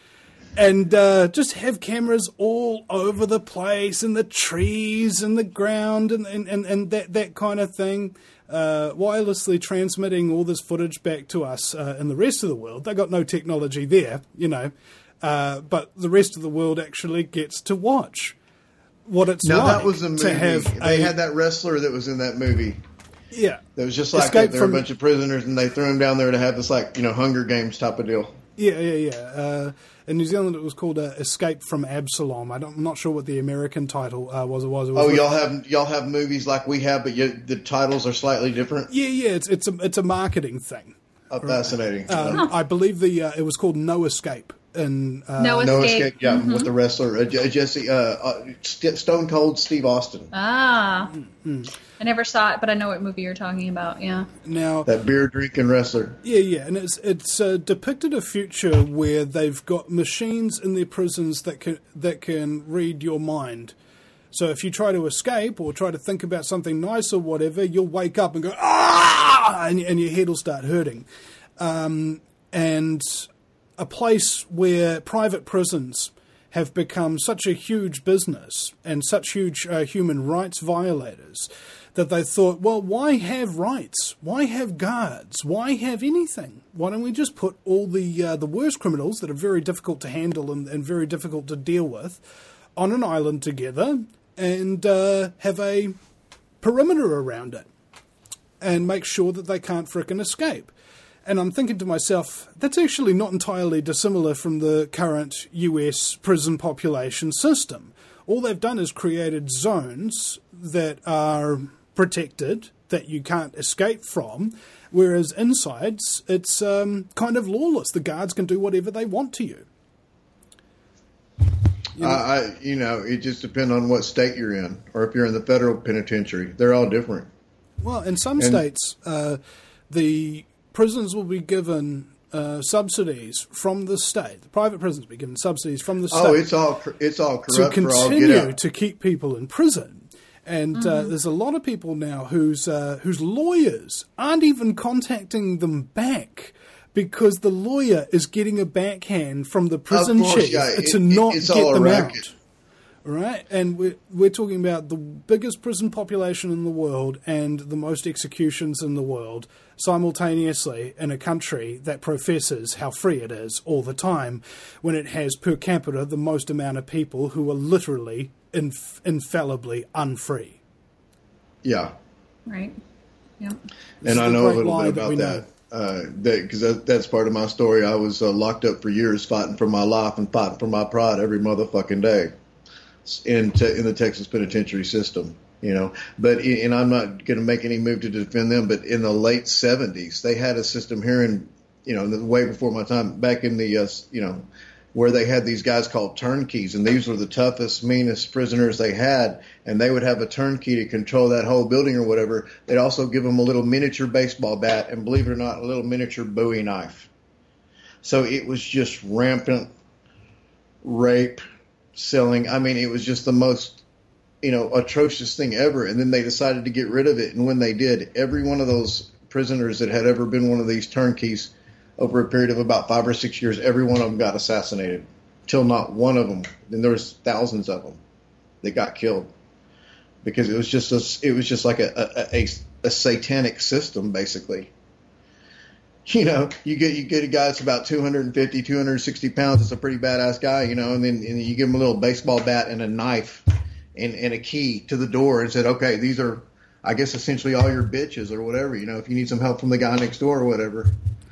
Speaker 1: And uh, just have cameras all over the place, and the trees and the ground and, and, and, and that, that kind of thing, uh, wirelessly transmitting all this footage back to us uh, in the rest of the world. They got no technology there, you know, uh, but the rest of the world actually gets to watch what it's
Speaker 3: now,
Speaker 1: like
Speaker 3: that was a movie.
Speaker 1: to have
Speaker 3: They
Speaker 1: a,
Speaker 3: had that wrestler that was in that movie.
Speaker 1: Yeah.
Speaker 3: That was just like
Speaker 1: Escape
Speaker 3: that. There were
Speaker 1: from,
Speaker 3: a bunch of prisoners, and they threw him down there to have this, like, you know, Hunger Games type of deal.
Speaker 1: Yeah, yeah, yeah. Uh, in New Zealand, it was called uh, Escape from Absalom. I don't, I'm not sure what the American title uh, was. It was. It was
Speaker 3: oh,
Speaker 1: with,
Speaker 3: y'all have y'all have movies like we have, but yet the titles are slightly different.
Speaker 1: Yeah, yeah. It's it's a it's a marketing thing.
Speaker 3: Oh, fascinating.
Speaker 1: Um,
Speaker 3: huh.
Speaker 1: I believe the uh, it was called No Escape. In, uh,
Speaker 2: No
Speaker 3: No
Speaker 2: Escape.
Speaker 3: Escape, yeah,
Speaker 2: Mm-hmm.
Speaker 3: with the wrestler uh, Jesse, uh, uh, St- Stone Cold Steve Austin.
Speaker 2: Ah.
Speaker 1: Mm-hmm.
Speaker 2: I never saw it, but I know what movie you're talking about, yeah.
Speaker 1: Now,
Speaker 3: That beer drinking wrestler.
Speaker 1: yeah, yeah, and it's it's uh, depicted a future where they've got machines in their prisons that can that can read your mind. So if you try to escape or try to think about something nice or whatever, you'll wake up and go ah, and, and your head will start hurting. Um, and a place where private prisons have become such a huge business and such huge uh, human rights violators that they thought, well, why have rights? Why have guards? Why have anything? Why don't we just put all the uh, the worst criminals that are very difficult to handle and, and very difficult to deal with on an island together and uh, have a perimeter around it? and make sure that they can't frickin' escape. And I'm thinking to myself, that's actually not entirely dissimilar from the current U S prison population system. All they've done is created zones that are protected, that you can't escape from, whereas inside it's um, kind of lawless. The guards can do whatever they want to you.
Speaker 3: You know, uh, I, you know, it just depends on what state you're in, or if you're in the federal penitentiary. They're all different.
Speaker 1: Well, in some
Speaker 3: and,
Speaker 1: states, uh, the prisons will be given uh, subsidies from the state. The private prisons will be given subsidies from the state.
Speaker 3: Oh, it's all it's all corrupt
Speaker 1: to
Speaker 3: for all get
Speaker 1: continue
Speaker 3: out.
Speaker 1: to keep people in prison. And mm-hmm. uh, there's a lot of people now whose uh, whose lawyers aren't even contacting them back, because the lawyer is getting a backhand from the prison
Speaker 3: course,
Speaker 1: chief
Speaker 3: yeah.
Speaker 1: to
Speaker 3: it,
Speaker 1: not
Speaker 3: it's
Speaker 1: get
Speaker 3: all
Speaker 1: them
Speaker 3: racket.
Speaker 1: out. Right? And we're, we're talking about the biggest prison population in the world and the most executions in the world simultaneously in a country that professes how free it is all the time, when it has per capita the most amount of people who are literally inf- infallibly unfree.
Speaker 3: Yeah.
Speaker 2: Right. Yep.
Speaker 3: And I know a little bit
Speaker 1: that
Speaker 3: about that. Uh, because that, that's part of my story. I was uh, locked up for years fighting for my life and fighting for my pride every motherfucking day in te- in the Texas penitentiary system, you know. But and I'm not going to make any move to defend them. But in the late seventies, they had a system here in, you know, way before my time, back in the, uh, you know, where they had these guys called turnkeys, and these were the toughest, meanest prisoners they had, and they would have a turnkey to control that whole building or whatever. They'd also give them a little miniature baseball bat, and believe it or not, a little miniature Bowie knife. So it was just rampant rape, selling. I mean, it was just the most, you know, atrocious thing ever. And then they decided to get rid of it, and when they did, every one of those prisoners that had ever been one of these turnkeys over a period of about five or six years, every one of them got assassinated, till not one of them. And there was thousands of them that got killed, because it was just a, it was just like a, a, a, a satanic system, basically. You know, you get you get a guy that's about two hundred fifty, two hundred sixty pounds. It's a pretty badass guy, you know, and then and you give him a little baseball bat and a knife and, and a key to the door, and said, okay, these are, I guess, essentially all your bitches or whatever. You know, if you need some help from the guy next door or whatever.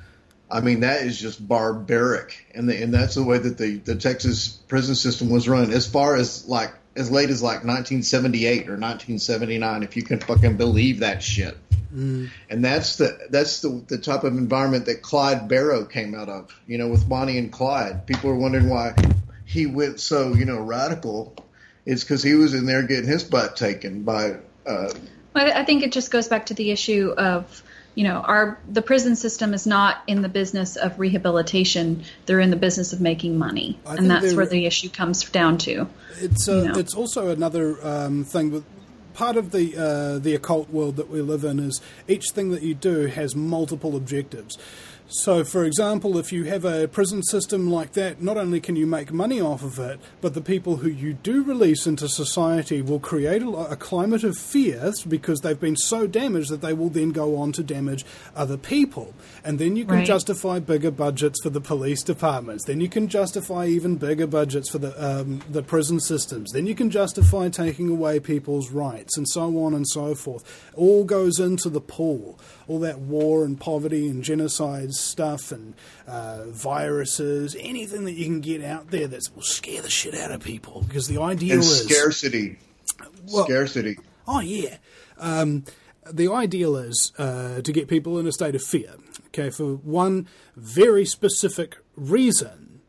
Speaker 3: I mean, that is just barbaric, and the, and that's the way that the, the Texas prison system was run. As far as like as late as like nineteen seventy-eight or nineteen seventy-nine, if you can fucking believe that shit. Mm. And that's the that's the the type of environment that Clyde Barrow came out of. You know, with Bonnie and Clyde. People are wondering why he went so, you know, radical. It's because he was in there getting his butt taken by. Uh,
Speaker 2: well, I think it just goes back to the issue of, you know, our the prison system is not in the business of rehabilitation. They're in the business of making money,
Speaker 1: I
Speaker 2: and that's where the issue comes down to.
Speaker 1: It's uh,
Speaker 2: you know.
Speaker 1: It's also another um, thing with part of the uh, the occult world that we live in is each thing that you do has multiple objectives. So, for example, if you have a prison system like that, not only can you make money off of it, but the people who you do release into society will create a, a climate of fear because they've been so damaged that they will then go on to damage other people. And then you can
Speaker 2: right.
Speaker 1: justify bigger budgets for the police departments. Then you can justify even bigger budgets for the um, the prison systems. Then you can justify taking away people's rights and so on and so forth. All goes into the pool. All that war and poverty and genocide stuff and uh, viruses, anything that you can get out there that will scare the shit out of people, because the idea
Speaker 3: and
Speaker 1: is
Speaker 3: scarcity.
Speaker 1: Well,
Speaker 3: scarcity.
Speaker 1: Oh yeah, um, the ideal is uh, to get people in a state of fear. Okay, for one very specific reason: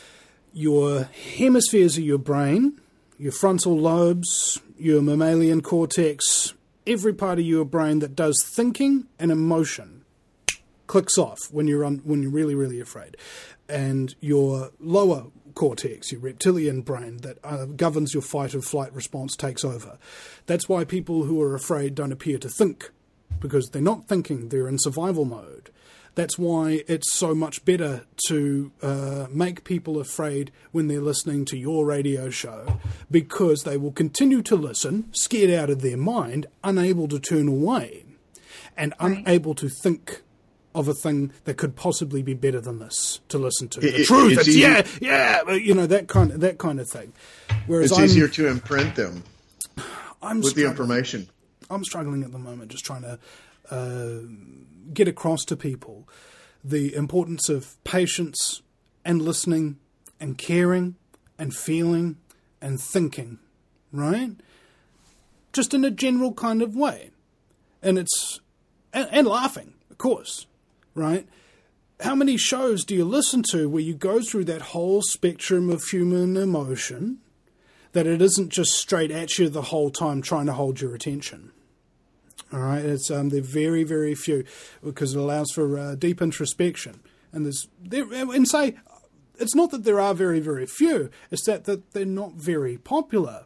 Speaker 1: your hemispheres of your brain, your frontal lobes, your mammalian cortex. Every part of your brain that does thinking and emotion clicks off when you're un, when you're really, really afraid. And your lower cortex, your reptilian brain that uh, governs your fight or flight response takes over. That's why people who are afraid don't appear to think, because they're not thinking, they're in survival mode. That's why it's so much better to uh, make people afraid when they're listening to your radio show, because they will continue to listen, scared out of their mind, unable to turn away, and right. unable to think of a thing that could possibly be better than this to listen to.
Speaker 3: It,
Speaker 1: the truth,
Speaker 3: it's
Speaker 1: it's,
Speaker 3: easier,
Speaker 1: yeah, yeah, you know, that kind of, that kind of thing. Whereas
Speaker 3: it's
Speaker 1: I'm,
Speaker 3: easier to imprint them
Speaker 1: I'm
Speaker 3: with the
Speaker 1: struggling.
Speaker 3: information.
Speaker 1: I'm struggling at the moment just trying to uh, get across to people the importance of patience and listening and caring and feeling and thinking, right? Just in a general kind of way. And it's, and, and laughing, of course, right? How many shows do you listen to where you go through that whole spectrum of human emotion, that it isn't just straight at you the whole time trying to hold your attention? All right, it's um, they're very, very few, because it allows for uh, deep introspection. And there's there, and say it's not that there are very, very few; it's that, that they're not very popular.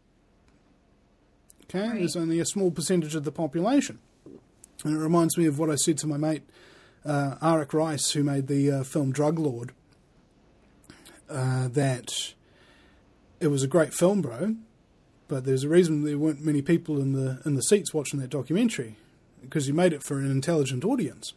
Speaker 1: Okay, right. There's only a small percentage of the population, and it reminds me of what I said to my mate uh, Arik Rice, who made the uh, film Drug Lord. Uh, that it was a great film, bro. But there's a reason there weren't many people in the in the seats watching that documentary, because you made it for an intelligent audience.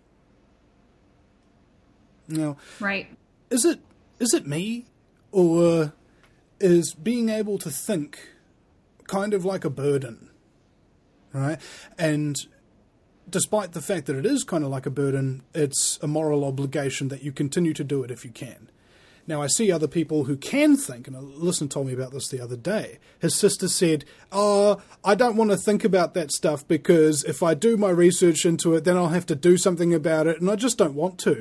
Speaker 1: Now,
Speaker 2: right?
Speaker 1: Is it is it me, or is being able to think kind of like a burden, right? And despite the fact that it is kind of like a burden, it's a moral obligation that you continue to do it if you can. Now, I see other people who can think, and a listener told me about this the other day. His sister said, oh, I don't want to think about that stuff because if I do my research into it, then I'll have to do something about it, and I just don't want to.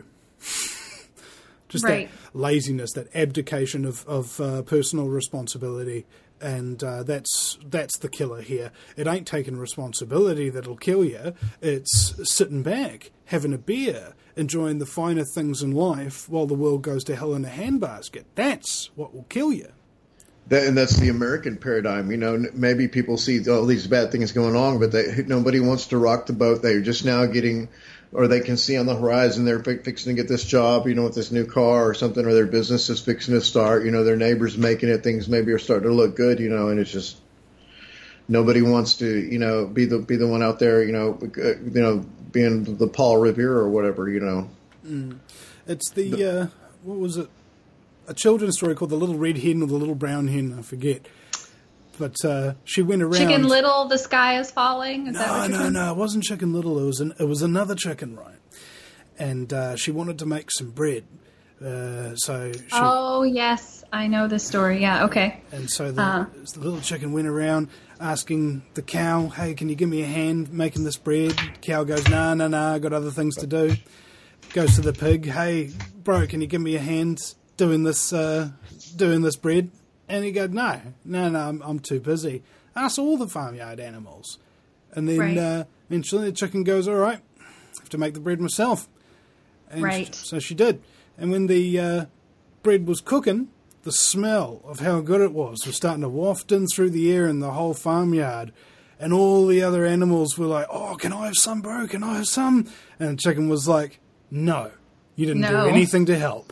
Speaker 1: Just
Speaker 2: right.
Speaker 1: That laziness, that abdication of, of uh, personal responsibility, and uh, that's that's the killer here. It ain't taking responsibility that'll kill you. It's sitting back, having a beer, enjoying the finer things in life while the world goes to hell in a handbasket. That's what will kill you.
Speaker 3: That, and that's the American paradigm. You know, maybe people see all these bad things going on, but they, nobody wants to rock the boat. They're just now getting, or they can see on the horizon they're fixing to get this job, you know, with this new car or something, or their business is fixing to start. You know, their neighbor's making it. Things maybe are starting to look good, you know, and it's just nobody wants to, you know, be the be the one out there, you know, uh, you know, being the Paul Revere or whatever, you know.
Speaker 1: Mm. It's the, the uh, what was it? A children's story called The Little Red Hen or The Little Brown Hen, I forget. But uh, she went around.
Speaker 2: Chicken Little, the sky is falling. Is
Speaker 1: no,
Speaker 2: that what
Speaker 1: no,
Speaker 2: you're
Speaker 1: no. It wasn't Chicken Little. It was an, it was another chicken, right? And uh, she wanted to make some bread. Uh, so she,
Speaker 2: oh yes, I know this story. Yeah, okay.
Speaker 1: And so the,
Speaker 2: uh.
Speaker 1: the little chicken went around asking the cow, "Hey, can you give me a hand making this bread?" Cow goes, "Nah, nah, nah. I got other things to do." Goes to the pig, "Hey, bro, can you give me a hand doing this, uh, doing this bread?" And he goes, no, no, no, I'm, I'm too busy. Ask all the farmyard animals. And then
Speaker 2: right.
Speaker 1: uh, eventually the chicken goes, all right, I have to make the bread myself. And
Speaker 2: right.
Speaker 1: She, so she did. And when the uh, bread was cooking, the smell of how good it was was starting to waft in through the air in the whole farmyard. And all the other animals were like, oh, can I have some, bro? Can I have some? And the chicken was like, no, you didn't
Speaker 2: no.
Speaker 1: do anything to help.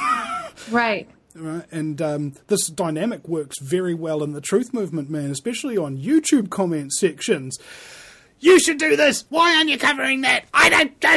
Speaker 2: Right.
Speaker 1: Right, and um, this dynamic works very well in the truth movement, man, especially on YouTube comment sections. You should do this. Why aren't you covering that? I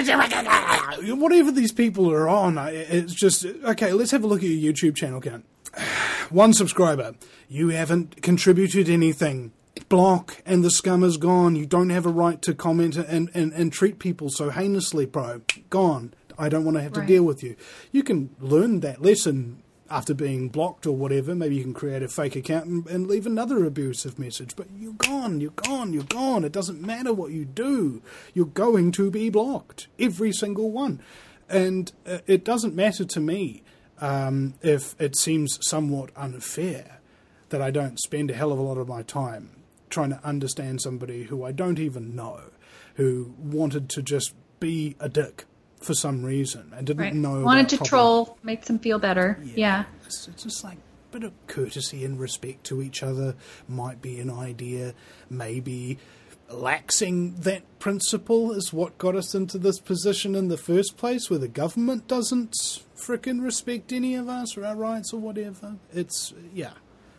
Speaker 1: don't. Whatever these people are on, it's just okay. Let's have a look at your YouTube channel count. One subscriber. You haven't contributed anything. Block, and the scum is gone. You don't have a right to comment and, and, and treat people so heinously, bro. Gone. I don't want to have to
Speaker 2: right.
Speaker 1: deal with you. You can learn that lesson after being blocked or whatever. Maybe you can create a fake account and, and leave another abusive message. But you're gone, you're gone, you're gone. It doesn't matter what you do. You're going to be blocked. Every single one. And uh, it doesn't matter to me um, if it seems somewhat unfair that I don't spend a hell of a lot of my time trying to understand somebody who I don't even know, who wanted to just be a dick for some reason and didn't
Speaker 2: right.
Speaker 1: know.
Speaker 2: Wanted to
Speaker 1: problem.
Speaker 2: troll, make them feel better. Yeah. yeah.
Speaker 1: It's, it's just like a bit of courtesy and respect to each other might be an idea. Maybe laxing that principle is what got us into this position in the first place, where the government doesn't frickin' respect any of us or our rights or whatever. It's, yeah.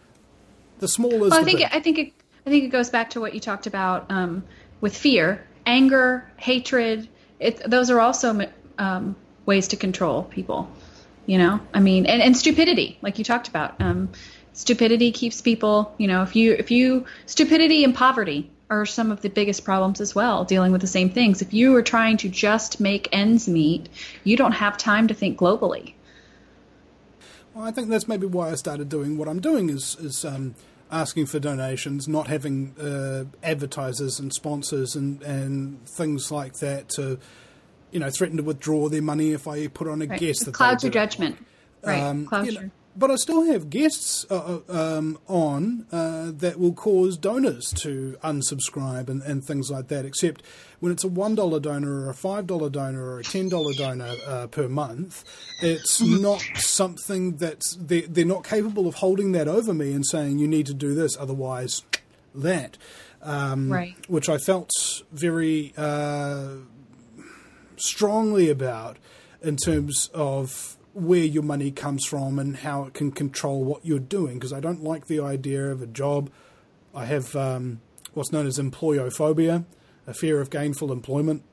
Speaker 1: The small is
Speaker 2: well,
Speaker 1: the
Speaker 2: I think
Speaker 1: big.
Speaker 2: It, I think it, I think it goes back to what you talked about um, with fear, anger, hatred. It, those are also um, ways to control people, you know. I mean, and, and stupidity, like you talked about. Um, stupidity keeps people, you know. If you if you stupidity and poverty are some of the biggest problems as well, dealing with the same things. If you are trying to just make ends meet, you don't have time to think globally.
Speaker 1: Well, I think that's maybe why I started doing what I'm doing, is, is um, asking for donations, not having uh, advertisers and sponsors and, and things like that to, you know, threaten to withdraw their money if I put on a
Speaker 2: right.
Speaker 1: guest. That
Speaker 2: clouds
Speaker 1: they
Speaker 2: your judgment. Right,
Speaker 1: um,
Speaker 2: clouds
Speaker 1: you know,
Speaker 2: your...
Speaker 1: But I still have guests uh, um, on uh, that will cause donors to unsubscribe and, and things like that, except when it's a one dollar donor or a five dollar donor or a ten dollar donor uh, per month, it's not something that's... They're, they're not capable of holding that over me and saying, you need to do this, otherwise that. Um,
Speaker 2: right.
Speaker 1: Which I felt very uh, strongly about in terms of where your money comes from and how it can control what you're doing, because I don't like the idea of a job. I have um, what's known as employophobia, a fear of gainful employment.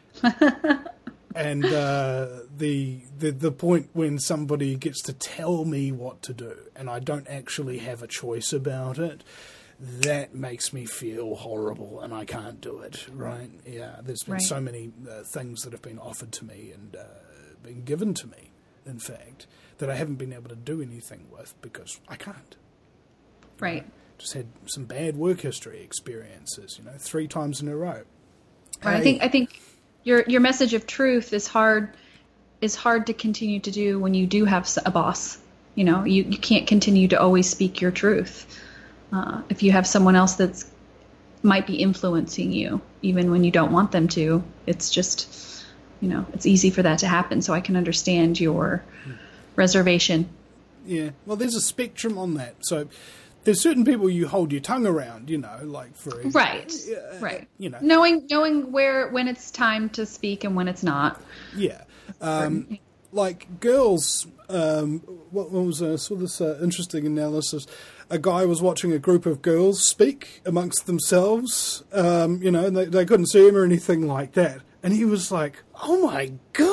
Speaker 1: and uh, the, the the point when somebody gets to tell me what to do and I don't actually have a choice about it, that makes me feel horrible and I can't do it, right? Yeah, there's been
Speaker 2: right.
Speaker 1: so many uh, things that have been offered to me and uh, been given to me, in fact, that I haven't been able to do anything with because I can't.
Speaker 2: Right.
Speaker 1: You know, just had some bad work history experiences, you know, three times in a row.
Speaker 2: Right.
Speaker 1: Hey,
Speaker 2: I think I think your your message of truth is hard is hard to continue to do when you do have a boss. You know, you, you can't continue to always speak your truth. Uh, if you have someone else that's might be influencing you, even when you don't want them to, it's just, you know, it's easy for that to happen. So I can understand your reservation.
Speaker 1: Yeah, well, there's a spectrum on that. So there's certain people you hold your tongue around, you know, like for example,
Speaker 2: right,
Speaker 1: uh,
Speaker 2: right.
Speaker 1: You know,
Speaker 2: knowing knowing where when it's time to speak and when it's not.
Speaker 1: Yeah, um, like girls. Um, what, what was I saw this uh, interesting analysis? A guy was watching a group of girls speak amongst themselves, um, you know, and they, they couldn't see him or anything like that. And he was like, "Oh my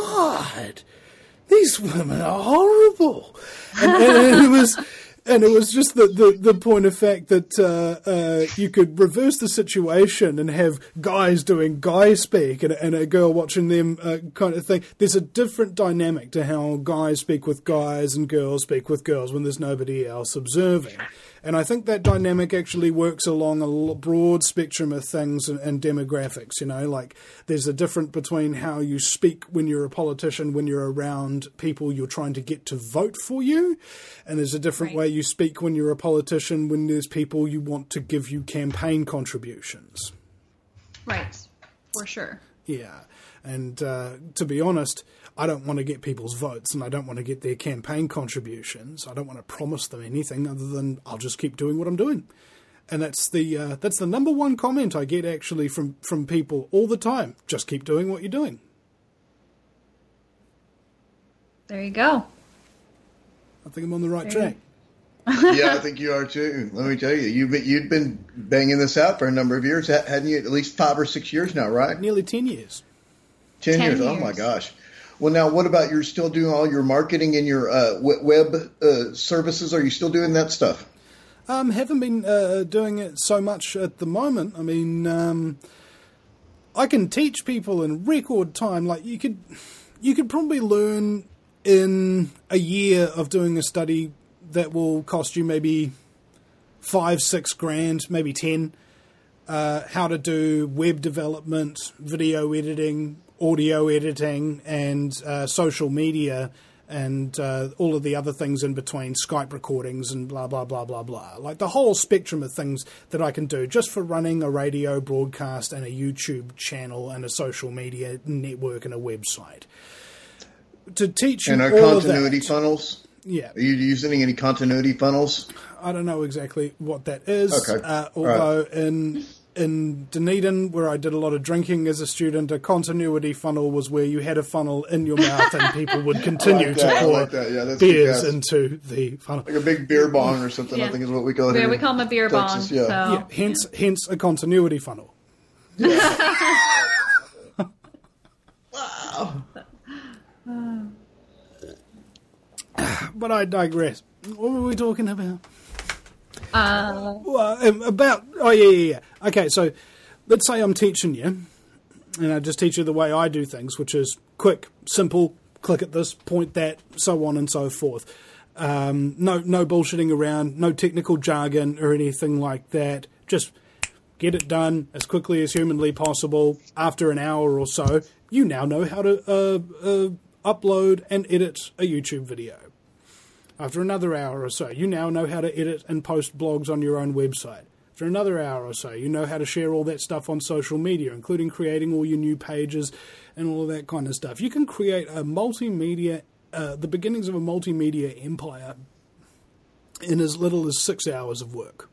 Speaker 1: God, these women are horrible." And, and it was, and it was just the, the, the point of fact that uh, uh, you could reverse the situation and have guys doing guy speak and, and a girl watching them uh, kind of thing. There's a different dynamic to how guys speak with guys and girls speak with girls when there's nobody else observing. And I think that dynamic actually works along a broad spectrum of things and, and demographics, you know, like there's a difference between how you speak when you're a politician, when you're around people you're trying to get to vote for you. And there's a different
Speaker 2: right.
Speaker 1: way you speak when you're a politician, when there's people you want to give you campaign contributions.
Speaker 2: Right, for sure.
Speaker 1: Yeah. And uh, to be honest, I don't want to get people's votes and I don't want to get their campaign contributions. I don't want to promise them anything other than I'll just keep doing what I'm doing. And that's the uh, that's the number one comment I get actually from, from people all the time. Just keep doing what you're doing.
Speaker 2: There you go.
Speaker 1: I think I'm on the right
Speaker 2: There
Speaker 1: track.
Speaker 3: Yeah, I think you are too. Let me tell you, you've been, you've been banging this out for a number of years, hadn't you? At least five or six years now, right?
Speaker 1: Nearly ten years.
Speaker 3: Ten,
Speaker 2: Ten
Speaker 3: years.
Speaker 2: years.
Speaker 3: Oh my gosh. Well, now what about you're still doing all your marketing and your uh, web uh, services? Are you still doing that stuff?
Speaker 1: Um, haven't been uh, doing it so much at the moment. I mean, um, I can teach people in record time. Like you could, you could probably learn in a year of doing a study that will cost you maybe five, six grand, maybe ten. Uh, how to do web development, video editing, audio editing, and uh, social media, and uh, all of the other things in between, Skype recordings and blah, blah, blah, blah, blah. Like the whole spectrum of things that I can do just for running a radio broadcast and a YouTube channel and a social media network and a website. To teach you
Speaker 3: And our
Speaker 1: all
Speaker 3: continuity
Speaker 1: of that,
Speaker 3: funnels?
Speaker 1: yeah.
Speaker 3: Are you using any continuity funnels?
Speaker 1: I don't know exactly what that is.
Speaker 3: Okay.
Speaker 1: Uh, although right. in in Dunedin, where I did a lot of drinking as a student, a continuity funnel was where you had a funnel in your mouth and people would continue
Speaker 3: like
Speaker 1: to
Speaker 3: that,
Speaker 1: pour
Speaker 3: like yeah,
Speaker 1: beers into the funnel.
Speaker 3: Like a big beer bong or something,
Speaker 2: Yeah.
Speaker 3: I think is what we call it.
Speaker 2: Yeah,
Speaker 3: here
Speaker 2: we
Speaker 3: in
Speaker 2: call them a beer
Speaker 3: Texas,
Speaker 2: bong.
Speaker 3: Yeah.
Speaker 2: So.
Speaker 1: Yeah, hence hence a continuity funnel.
Speaker 3: Wow.
Speaker 1: But I digress. What were we talking about?
Speaker 2: Uh,
Speaker 1: Well, um, about oh yeah yeah yeah. Okay, so let's say I'm teaching you, and I just teach you the way I do things, which is quick, simple, click at this, point that, so on and so forth. Um, no, no bullshitting around, no technical jargon or anything like that. Just get it done as quickly as humanly possible. After an hour or so, you now know how to uh, uh, upload and edit a YouTube video. After another hour or so, you now know how to edit and post blogs on your own website. After another hour or so, you know how to share all that stuff on social media, including creating all your new pages and all of that kind of stuff. You can create a multimedia, uh, the beginnings of a multimedia empire in as little as six hours of work.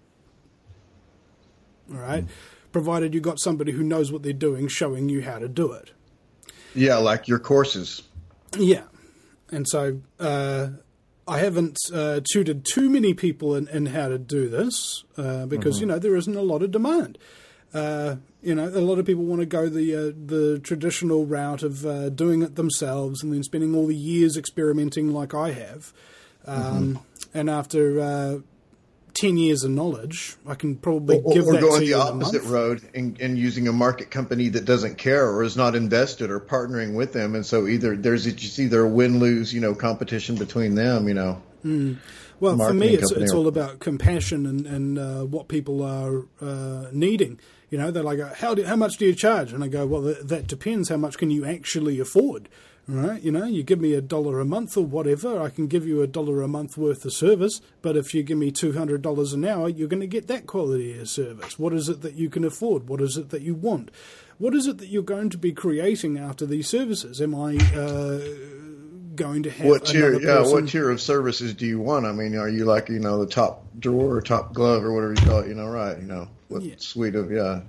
Speaker 1: All right? Mm. Provided you've got somebody who knows what they're doing showing you how to do it.
Speaker 3: Yeah, like your courses.
Speaker 1: Yeah. And so uh, I haven't uh, tutored too many people in, in how to do this uh, because, mm-hmm. you know, there isn't a lot of demand. Uh, you know, a lot of people want to go the uh, the traditional route of uh, doing it themselves and then spending all the years experimenting like I have. Um, mm-hmm. And after uh, ten years of knowledge, I can probably
Speaker 3: or,
Speaker 1: give
Speaker 3: or
Speaker 1: that
Speaker 3: going
Speaker 1: to you
Speaker 3: the
Speaker 1: in a
Speaker 3: opposite
Speaker 1: month.
Speaker 3: road and, and using a market company that doesn't care or is not invested or partnering with them, and so either there's it's either a win-lose, you know, competition between them, you know.
Speaker 1: Mm. Well, for me, it's it's all about compassion and and uh, what people are uh, needing. You know, they're like, how do, how much do you charge? And I go, well, that, that depends. How much can you actually afford? Right? You know, you give me a dollar a month or whatever, I can give you a dollar a month worth of service. But if you give me two hundred dollars an hour, you're going to get that quality of service. What is it that you can afford? What is it that you want? What is it that you're going to be creating after these services? Am I uh, going to have
Speaker 3: what tier?
Speaker 1: another
Speaker 3: Yeah,
Speaker 1: person?
Speaker 3: what tier of services do you want? I mean, are you like, you know, the top drawer or top glove or whatever you call it? You know, right? You know, what
Speaker 1: Yeah.
Speaker 3: suite of yeah,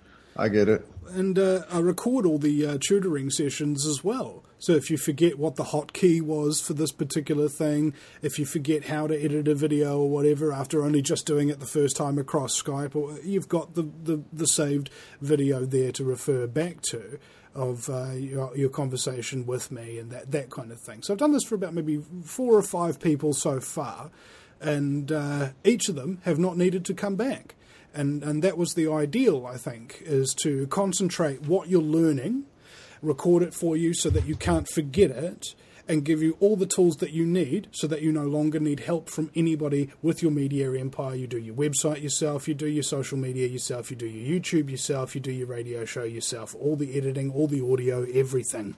Speaker 3: I get it.
Speaker 1: And uh, I record all the uh, tutoring sessions as well. So if you forget what the hotkey was for this particular thing, if you forget how to edit a video or whatever after only just doing it the first time across Skype, or you've got the, the, the saved video there to refer back to of uh, your, your conversation with me and that, that kind of thing. So I've done this for about maybe four or five people so far, and uh, each of them have not needed to come back. And and that was the ideal, I think, is to concentrate what you're learning, record it for you so that you can't forget it, and give you all the tools that you need so that you no longer need help from anybody with your media empire. You do your website yourself, you do your social media yourself, you do your YouTube yourself, you do your radio show yourself, all the editing, all the audio, everything.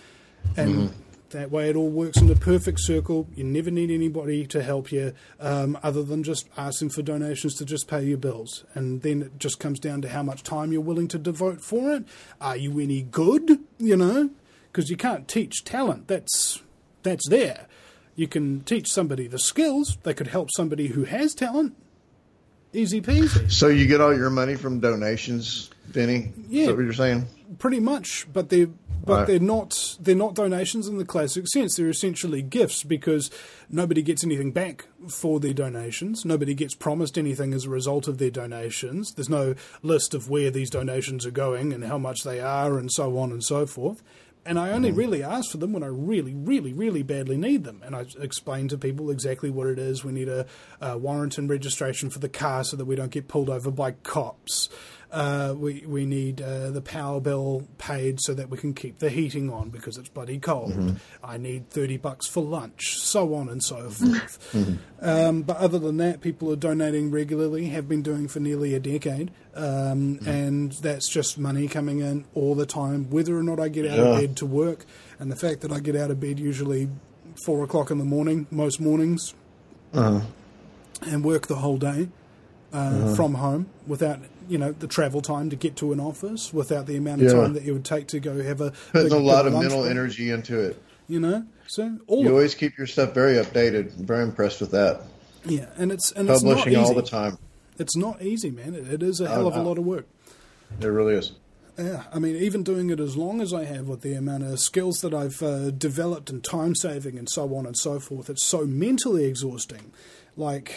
Speaker 1: And mm-hmm. that way it all works in a perfect circle. You never need anybody to help you um, other than just asking for donations to just pay your bills. And then it just comes down to how much time you're willing to devote for it. Are you any good, you know? Because you can't teach talent. That's that's there. You can teach somebody the skills. They could help somebody who has talent. Easy peasy.
Speaker 3: So you get all your money from donations, Vinny?
Speaker 1: Yeah.
Speaker 3: Is that what you're saying?
Speaker 1: Pretty much, but they're but
Speaker 3: Right.
Speaker 1: they're not they're not donations in the classic sense. They're essentially gifts because nobody gets anything back for their donations. Nobody gets promised anything as a result of their donations. There's no list of where these donations are going and how much they are and so on and so forth. And I only really ask for them when I really, really, really badly need them. And I explain to people exactly what it is. We need a, a warrant and registration for the car so that we don't get pulled over by cops. Uh, we we need uh, the power bill paid so that we can keep the heating on because it's bloody cold. Mm-hmm. I need thirty bucks for lunch, so on and so forth. Mm-hmm. Um, but other than that, people are donating regularly, have been doing for nearly a decade. Um, mm-hmm. And that's just money coming in all the time, whether or not I get out yeah. of bed to work. And the fact that I get out of bed usually four o'clock in the morning, most mornings, uh-huh. and work the whole day uh, uh-huh. from home without... you know, the travel time to get to an office without the amount of
Speaker 3: yeah.
Speaker 1: time that it would take to go have a...
Speaker 3: Putting
Speaker 1: big,
Speaker 3: a lot of
Speaker 1: lunch
Speaker 3: mental
Speaker 1: break.
Speaker 3: energy into it.
Speaker 1: You know? So all
Speaker 3: You
Speaker 1: of
Speaker 3: always
Speaker 1: it.
Speaker 3: keep your stuff very updated. I'm very impressed with that.
Speaker 1: Yeah, and it's and
Speaker 3: Publishing
Speaker 1: it's not easy.
Speaker 3: all the time.
Speaker 1: It's not easy, man. It, it is a hell of a lot of work.
Speaker 3: It really is.
Speaker 1: Yeah, I mean, even doing it as long as I have with the amount of skills that I've uh, developed and time-saving and so on and so forth, it's so mentally exhausting. Like...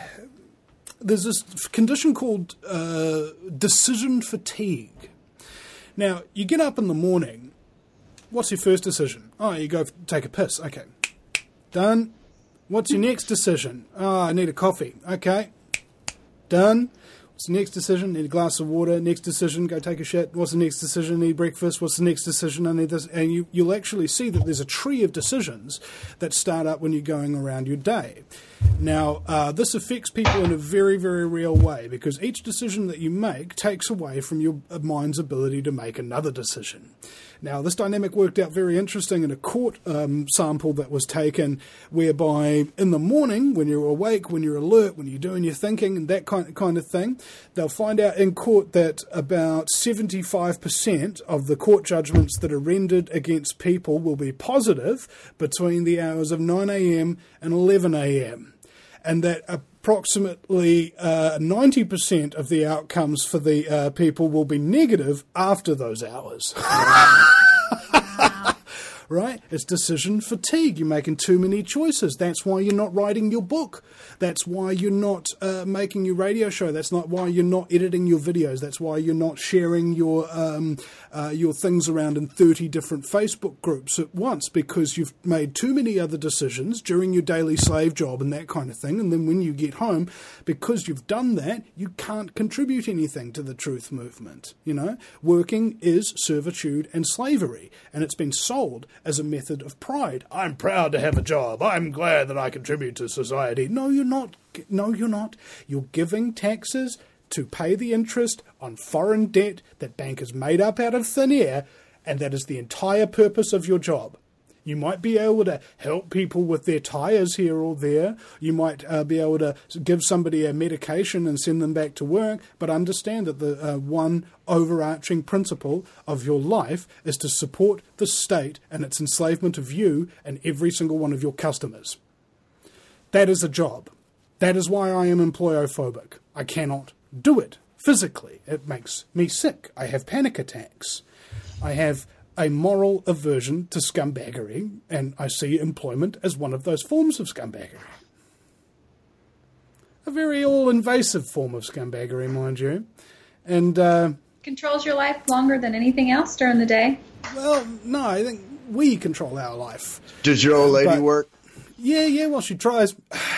Speaker 1: There's this condition called uh, decision fatigue. Now, you get up in the morning. What's your first decision? Oh, you go take a piss. Okay. Done. What's your next decision? Oh, I need a coffee. Okay. Done. What's the next decision? Need a glass of water. Next decision, go take a shit. What's the next decision? Need breakfast. What's the next decision? I need this. And you, you'll actually see that there's a tree of decisions that start up when you're going around your day. Now, uh, this affects people in a very, very real way because each decision that you make takes away from your mind's ability to make another decision. Now, this dynamic worked out very interesting in a court um, sample that was taken whereby in the morning, when you're awake, when you're alert, when you're doing your thinking and that kind, kind of thing, they'll find out in court that about seventy-five percent of the court judgments that are rendered against people will be positive between the hours of nine a.m. and eleven a.m. and that approximately uh, ninety percent of the outcomes for the uh, people will be negative after those hours. Right? It's decision fatigue. You're making too many choices. That's why you're not writing your book. That's why you're not uh, making your radio show. That's not why you're not editing your videos. That's why you're not sharing your um, uh, your things around in thirty different Facebook groups at once, because you've made too many other decisions during your daily slave job and that kind of thing. And then when you get home, because you've done that, you can't contribute anything to the truth movement. You know, working is servitude and slavery, and it's been sold as a method of pride. I'm proud to have a job. I'm glad that I contribute to society. No, you're not. No, you're not. You're giving taxes to pay the interest on foreign debt that bankers made up out of thin air, and that is the entire purpose of your job. You might be able to help people with their tyres here or there. You might uh, be able to give somebody a medication and send them back to work. But understand that the uh, one overarching principle of your life is to support the state and its enslavement of you and every single one of your customers. That is a job. That is why I am employophobic. I cannot do it physically. It makes me sick. I have panic attacks. I have a moral aversion to scumbaggery, and I see employment as one of those forms of scumbaggery. A very all-invasive form of scumbaggery, mind you. And uh,
Speaker 2: controls your life longer than anything else during the day?
Speaker 1: Well, no, I think we control our life.
Speaker 3: Does your old lady
Speaker 1: but,
Speaker 3: work?
Speaker 1: Yeah, yeah, well, she tries.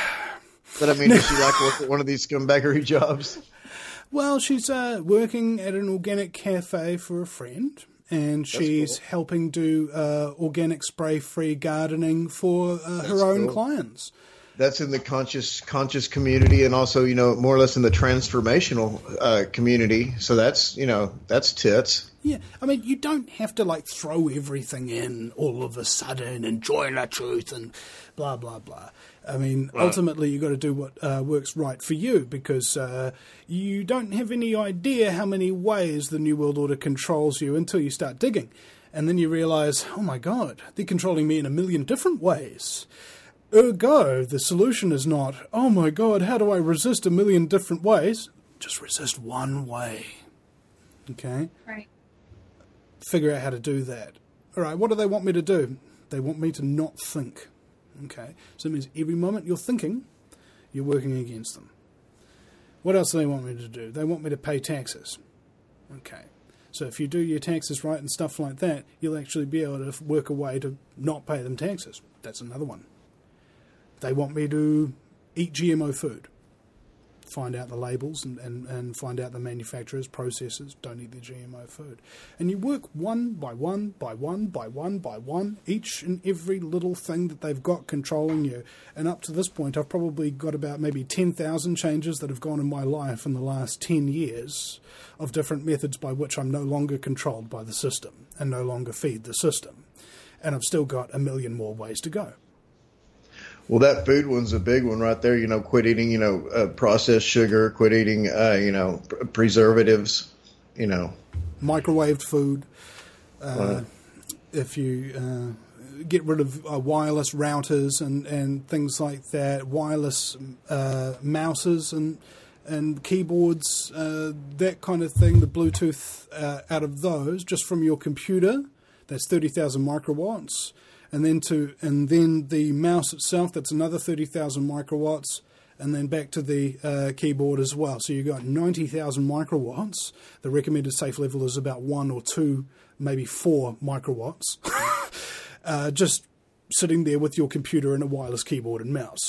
Speaker 3: But I mean, does she like work at one of these scumbaggery jobs? Well,
Speaker 1: she's uh, working at an organic cafe for a friend. And she's cool. helping do uh, organic spray-free gardening for uh, her own cool. clients.
Speaker 3: That's in the conscious conscious community, and also, you know, more or less in the transformational uh, community. So that's, you know, that's tits.
Speaker 1: Yeah, I mean, you don't have to, like, throw everything in all of a sudden and join the truth and blah, blah, blah. I mean, right. ultimately, you've got to do what uh, works right for you, because uh, you don't have any idea how many ways the New World Order controls you until you start digging. And then you realize, oh, my God, they're controlling me in a million different ways. Ergo, the solution is not, oh, my God, how do I resist a million different ways? Just resist one way. Okay?
Speaker 2: Right.
Speaker 1: Figure out how to do that. All right, what do they want me to do? They want me to not think. Okay, so it means every moment you're thinking, you're working against them. What else do they want me to do? They want me to pay taxes. Okay, so if you do your taxes right and stuff like that, you'll actually be able to work a way to not pay them taxes. That's another one. They want me to eat G M O food. Find out the labels and, and, and find out the manufacturers, processors, don't eat their G M O food. And you work one by one, by one, by one, by one, each and every little thing that they've got controlling you. And up to this point, I've probably got about maybe ten thousand changes that have gone in my life in the last ten years of different methods by which I'm no longer controlled by the system and no longer feed the system. And I've still got a million more ways to go.
Speaker 3: Well, that food one's a big one right there. You know, quit eating, you know, uh, processed sugar, quit eating, uh, you know, pr- preservatives, you know.
Speaker 1: Microwaved food. Uh, if you uh, get rid of uh, wireless routers and, and things like that, wireless uh, mouses and and keyboards, uh, that kind of thing, the Bluetooth uh, out of those, just from your computer, that's thirty thousand microwatts. And then to and then the mouse itself, that's another thirty thousand microwatts, and then back to the uh, keyboard as well. So you've got ninety thousand microwatts. The recommended safe level is about one or two, maybe four microwatts, uh, just sitting there with your computer and a wireless keyboard and mouse.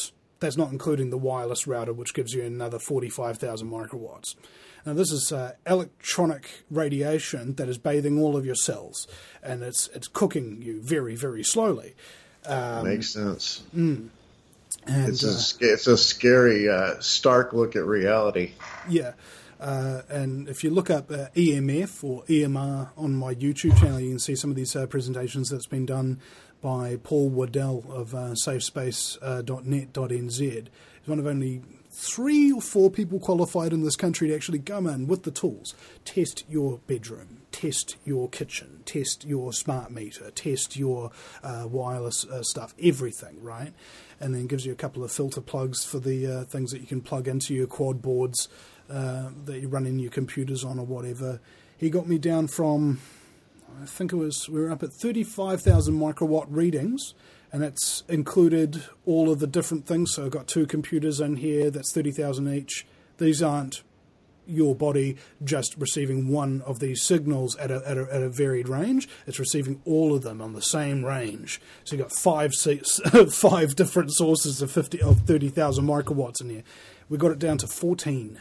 Speaker 1: That's not including the wireless router, which gives you another forty-five thousand microwatts. Now, this is uh, electronic radiation that is bathing all of your cells, and it's it's cooking you very, very slowly. Um,
Speaker 3: Makes sense.
Speaker 1: Mm, and,
Speaker 3: it's, a,
Speaker 1: uh,
Speaker 3: it's a scary, uh, stark look at reality.
Speaker 1: Yeah. Uh, and if you look up uh, E M F or E M R on my YouTube channel, you can see some of these uh, presentations that's been done by Paul Waddell of uh, safe space dot net dot n z. He's one of only three or four people qualified in this country to actually come in with the tools, test your bedroom, test your kitchen, test your smart meter, test your uh, wireless uh, stuff, everything, right? And then gives you a couple of filter plugs for the uh, things that you can plug into your quad boards uh, that you run in your computers on or whatever. He got me down from, I think it was, we were up at thirty-five thousand microwatt readings, and that's included all of the different things. So I've got two computers in here, that's thirty thousand each. These aren't your body just receiving one of these signals at a, at a, at a varied range. It's receiving all of them on the same range. So you've got five five different sources of fifty of thirty thousand microwatts in here. We got it down to fourteen.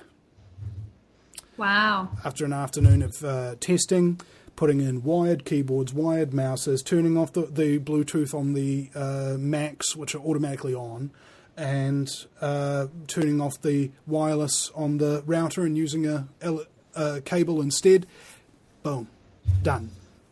Speaker 2: Wow.
Speaker 1: After an afternoon of uh, testing, putting in wired keyboards, wired mouses, turning off the, the Bluetooth on the uh, Macs, which are automatically on, and uh, turning off the wireless on the router and using a, a cable instead. Boom. Done.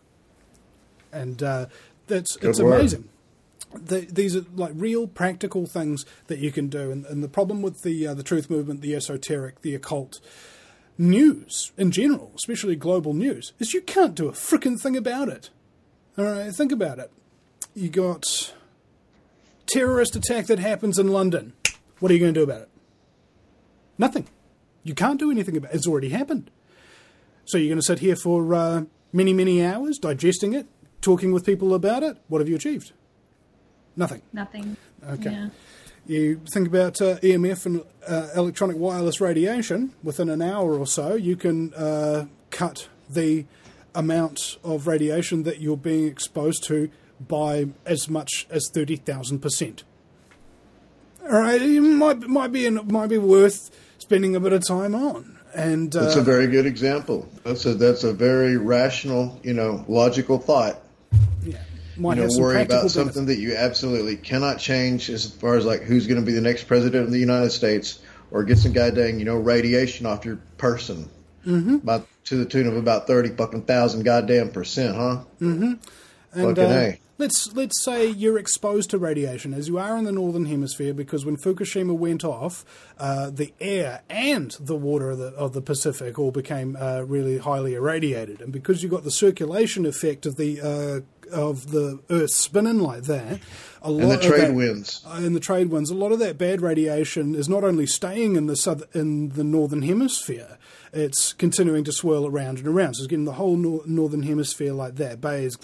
Speaker 1: And uh, that's
Speaker 3: Good
Speaker 1: it's
Speaker 3: work.
Speaker 1: amazing. The, these are like real practical things that you can do. And, and the problem with the uh, the truth movement, the esoteric, the occult news in general, especially global news, is you can't do a frickin' thing about it. All right, think about it. You got terrorist attack that happens in London. What are you going to do about it? Nothing. You can't do anything about it. It's already happened. So you're going to sit here for uh, many, many hours digesting it, talking with people about it. What have you achieved? Nothing.
Speaker 2: Nothing.
Speaker 1: Okay.
Speaker 2: Yeah.
Speaker 1: You think about uh, E M F and uh, electronic wireless radiation. Within an hour or so, you can uh, cut the amount of radiation that you're being exposed to by as much as thirty thousand percent. All right, it might might be might be worth spending a bit of time on. And uh,
Speaker 3: That's a very good example. That's a that's a very rational, you know, logical thought.
Speaker 1: yeah, might
Speaker 3: You
Speaker 1: have
Speaker 3: know,
Speaker 1: some
Speaker 3: worry
Speaker 1: practical
Speaker 3: about something
Speaker 1: benefit.
Speaker 3: that you absolutely cannot change as far as like who's going to be the next president of the United States, or get some goddamn, you know, radiation off your person. Mm-hmm. About to the tune of about thirty fucking thousand goddamn percent, huh?
Speaker 1: Mm-hmm. And
Speaker 3: Fucking
Speaker 1: uh,
Speaker 3: A.
Speaker 1: let's let's say you're exposed to radiation as you are in the northern hemisphere, because when Fukushima went off, uh, the air and the water of the, of the Pacific all became uh, really highly irradiated, and because you got the circulation effect of the uh, of the Earth spinning like that, a lot
Speaker 3: And the
Speaker 1: of
Speaker 3: trade
Speaker 1: that,
Speaker 3: winds.
Speaker 1: uh, and the trade winds, a lot of that bad radiation is not only staying in the south in the northern hemisphere, it's continuing to swirl around and around. So it's getting the whole nor- northern hemisphere like that. Bay is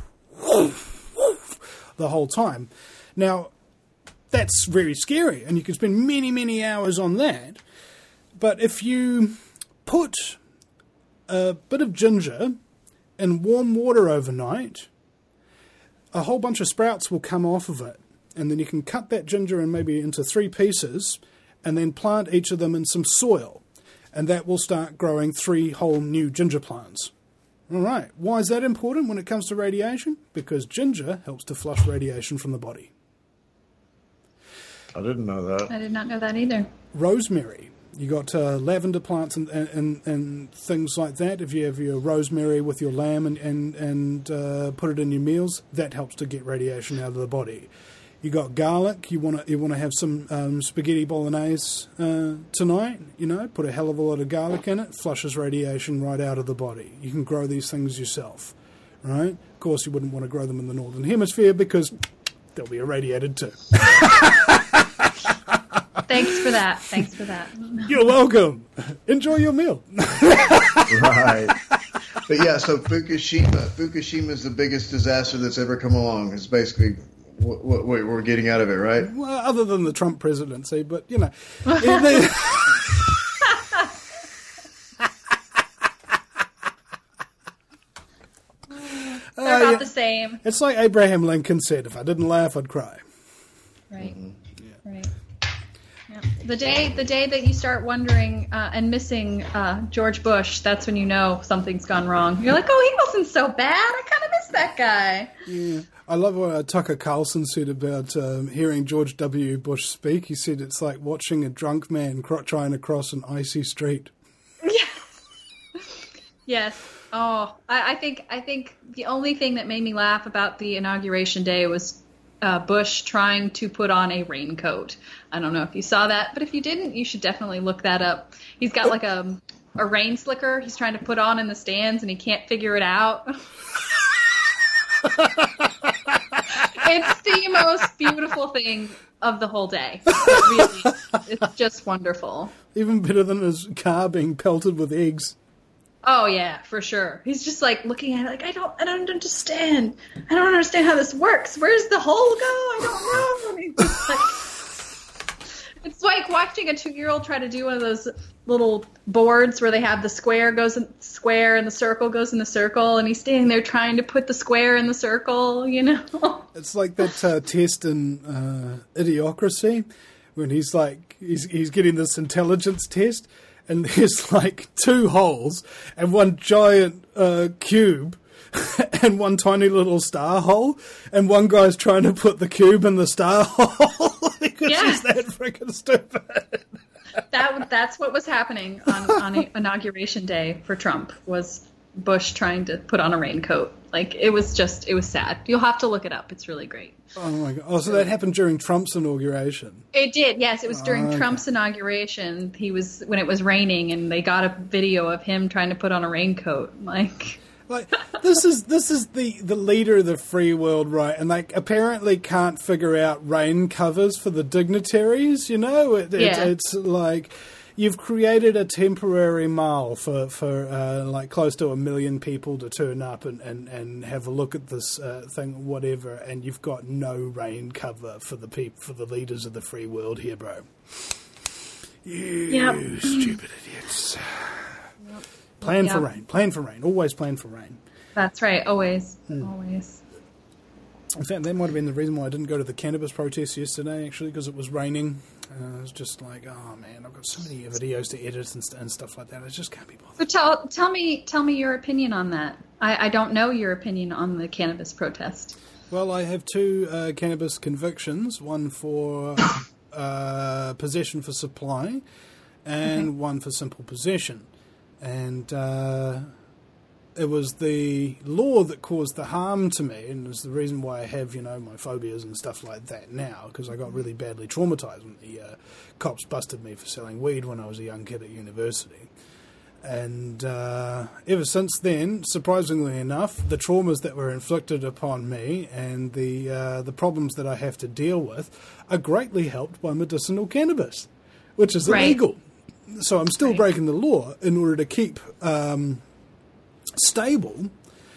Speaker 1: the whole time. Now, that's very scary, and you can spend many, many hours on that. But if you put a bit of ginger in warm water overnight, a whole bunch of sprouts will come off of it. And then you can cut that ginger in maybe into three pieces and then plant each of them in some soil. And that will start growing three whole new ginger plants. All right. Why is that important when it comes to radiation? Because ginger helps to flush radiation from the body.
Speaker 3: I didn't know that.
Speaker 2: I did not know that either.
Speaker 1: Rosemary. You got uh, lavender plants and, and and things like that. If you have your rosemary with your lamb and and, and uh, put it in your meals, that helps to get radiation out of the body. You got garlic. You want to you want to have some um, spaghetti bolognese uh, tonight. You know, put a hell of a lot of garlic in it. Flushes radiation right out of the body. You can grow these things yourself, right? Of course, you wouldn't want to grow them in the northern hemisphere because they'll be irradiated too.
Speaker 2: Thanks for that. Thanks for that.
Speaker 1: You're welcome. Enjoy your meal.
Speaker 3: Right. But yeah, so Fukushima, Fukushima is the biggest disaster that's ever come along. It's basically what, what we're getting out of it, right?
Speaker 1: Well, other than the Trump presidency, but you know. It,
Speaker 2: They're about
Speaker 1: yeah.
Speaker 2: the same.
Speaker 1: It's like Abraham Lincoln said, if I didn't laugh, I'd cry.
Speaker 2: Right.
Speaker 1: Yeah.
Speaker 2: Right. The day, the day that you start wondering uh, and missing uh, George Bush, that's when you know something's gone wrong. You're like, oh, he wasn't so bad. I kind of miss that guy.
Speaker 1: Yeah, I love what uh, Tucker Carlson said about um, hearing George W. Bush speak. He said it's like watching a drunk man cro- trying to cross an icy street.
Speaker 2: Yes. Yes. Oh, I, I think I think the only thing that made me laugh about the inauguration day was Uh, Bush trying to put on a raincoat. I don't know if you saw that, but if you didn't, you should definitely look that up. He's got like a a rain slicker he's trying to put on in the stands, and he can't figure it out. It's the most beautiful thing of the whole day. It really, it's just wonderful.
Speaker 1: Even better than his car being pelted with eggs.
Speaker 2: Oh yeah, for sure. He's just like looking at it like, I don't, I don't understand. I don't understand how this works. Where's the hole go? I don't know. And he's just like, it's like watching a two-year-old try to do one of those little boards where they have the square goes in the square and the circle goes in the circle, and he's standing there trying to put the square in the circle. You know,
Speaker 1: it's like that uh, test in uh, Idiocracy when he's like he's he's getting this intelligence test. And there's like two holes and one giant uh, cube and one tiny little star hole. And one guy's trying to put the cube in the star hole because
Speaker 2: yeah.
Speaker 1: he's that freaking stupid.
Speaker 2: That that's what was happening on, on inauguration day for Trump, was Bush trying to put on a raincoat. Like, it was just, it was sad. You'll have to look it up. It's really great.
Speaker 1: Oh, my God. Oh, so that happened during Trump's inauguration?
Speaker 2: It did, yes. It was during
Speaker 1: oh, okay.
Speaker 2: Trump's inauguration. He was, when it was raining, and they got a video of him trying to put on a raincoat. Like...
Speaker 1: Like this is this is the, the leader of the free world, right? And they apparently can't figure out rain covers for the dignitaries, you know? It, it,
Speaker 2: yeah.
Speaker 1: It's like... You've created a temporary mall for, for uh, like close to a million people to turn up and, and, and have a look at this uh, thing, whatever, and you've got no rain cover for the peop- for the leaders of the free world here, bro. You
Speaker 2: yep.
Speaker 1: stupid idiots. Yep. Plan yep. for rain. Plan for rain. Always plan for rain.
Speaker 2: That's right. Always.
Speaker 1: Hmm.
Speaker 2: Always.
Speaker 1: In fact, that might have been the reason why I didn't go to the cannabis protest yesterday, actually, because it was raining. Uh, I was just like, oh man, I've got so many videos to edit and, st- and stuff like that. I just can't be bothered.
Speaker 2: So tell tell me tell me your opinion on that. I, I don't know your opinion on the cannabis protest.
Speaker 1: Well, I have two uh, cannabis convictions: one for uh, possession for supply, and okay. one for simple possession. And uh, it was the law that caused the harm to me, and it's the reason why I have, you know, my phobias and stuff like that now, because I got really badly traumatized when the uh, cops busted me for selling weed when I was a young kid at university. And uh, ever since then, surprisingly enough, the traumas that were inflicted upon me and the uh, the problems that I have to deal with are greatly helped by medicinal cannabis, which is
Speaker 2: right.
Speaker 1: illegal. So I'm still
Speaker 2: right.
Speaker 1: breaking the law in order to keep... Um, stable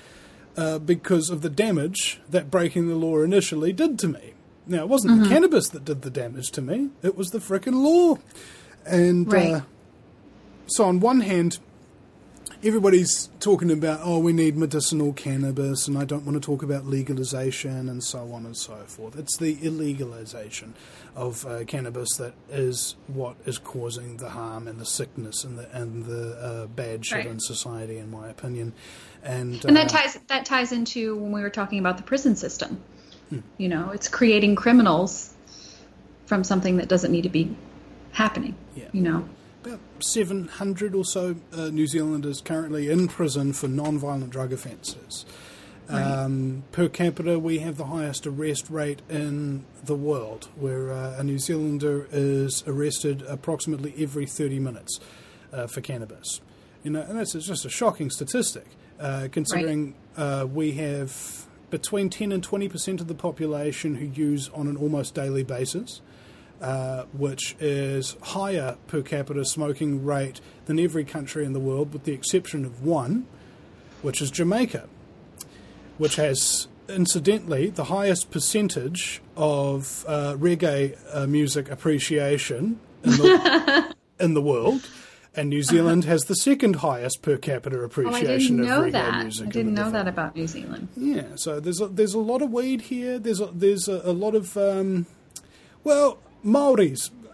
Speaker 1: uh, because of the damage that breaking the law initially did to me. Now, it wasn't mm-hmm. the cannabis that did the damage to me. It was the frickin' law. And
Speaker 2: right.
Speaker 1: uh, so on one hand, everybody's talking about, oh, we need medicinal cannabis, and I don't want to talk about legalization and so on and so forth. It's the illegalization of uh, cannabis that is what is causing the harm and the sickness and the and the uh, bad shit
Speaker 2: right.
Speaker 1: in society, in my opinion. And,
Speaker 2: and
Speaker 1: uh,
Speaker 2: that ties that ties into when we were talking about the prison system.
Speaker 1: Hmm.
Speaker 2: You know, it's creating criminals from something that doesn't need to be happening.
Speaker 1: Yeah.
Speaker 2: You know.
Speaker 1: About seven hundred or so uh, New Zealanders currently in prison for non-violent drug offences. Right. Um, per capita, we have the highest arrest rate in the world, where uh, a New Zealander is arrested approximately every thirty minutes uh, for cannabis. You know, and that's just a shocking statistic, uh, considering right. uh, we have between ten and twenty percent of the population who use on an almost daily basis. Uh, which is higher per capita smoking rate than every country in the world, with the exception of one, which is Jamaica, which has, incidentally, the highest percentage of uh, reggae uh, music appreciation in the, in the world, and New Zealand has the second highest per capita appreciation
Speaker 2: oh, I didn't know
Speaker 1: of reggae
Speaker 2: that.
Speaker 1: music.
Speaker 2: I didn't know
Speaker 1: the
Speaker 2: that about New Zealand.
Speaker 1: Yeah, so there's a, there's a lot of weed here. There's a, there's a, a lot of um, well. Maoris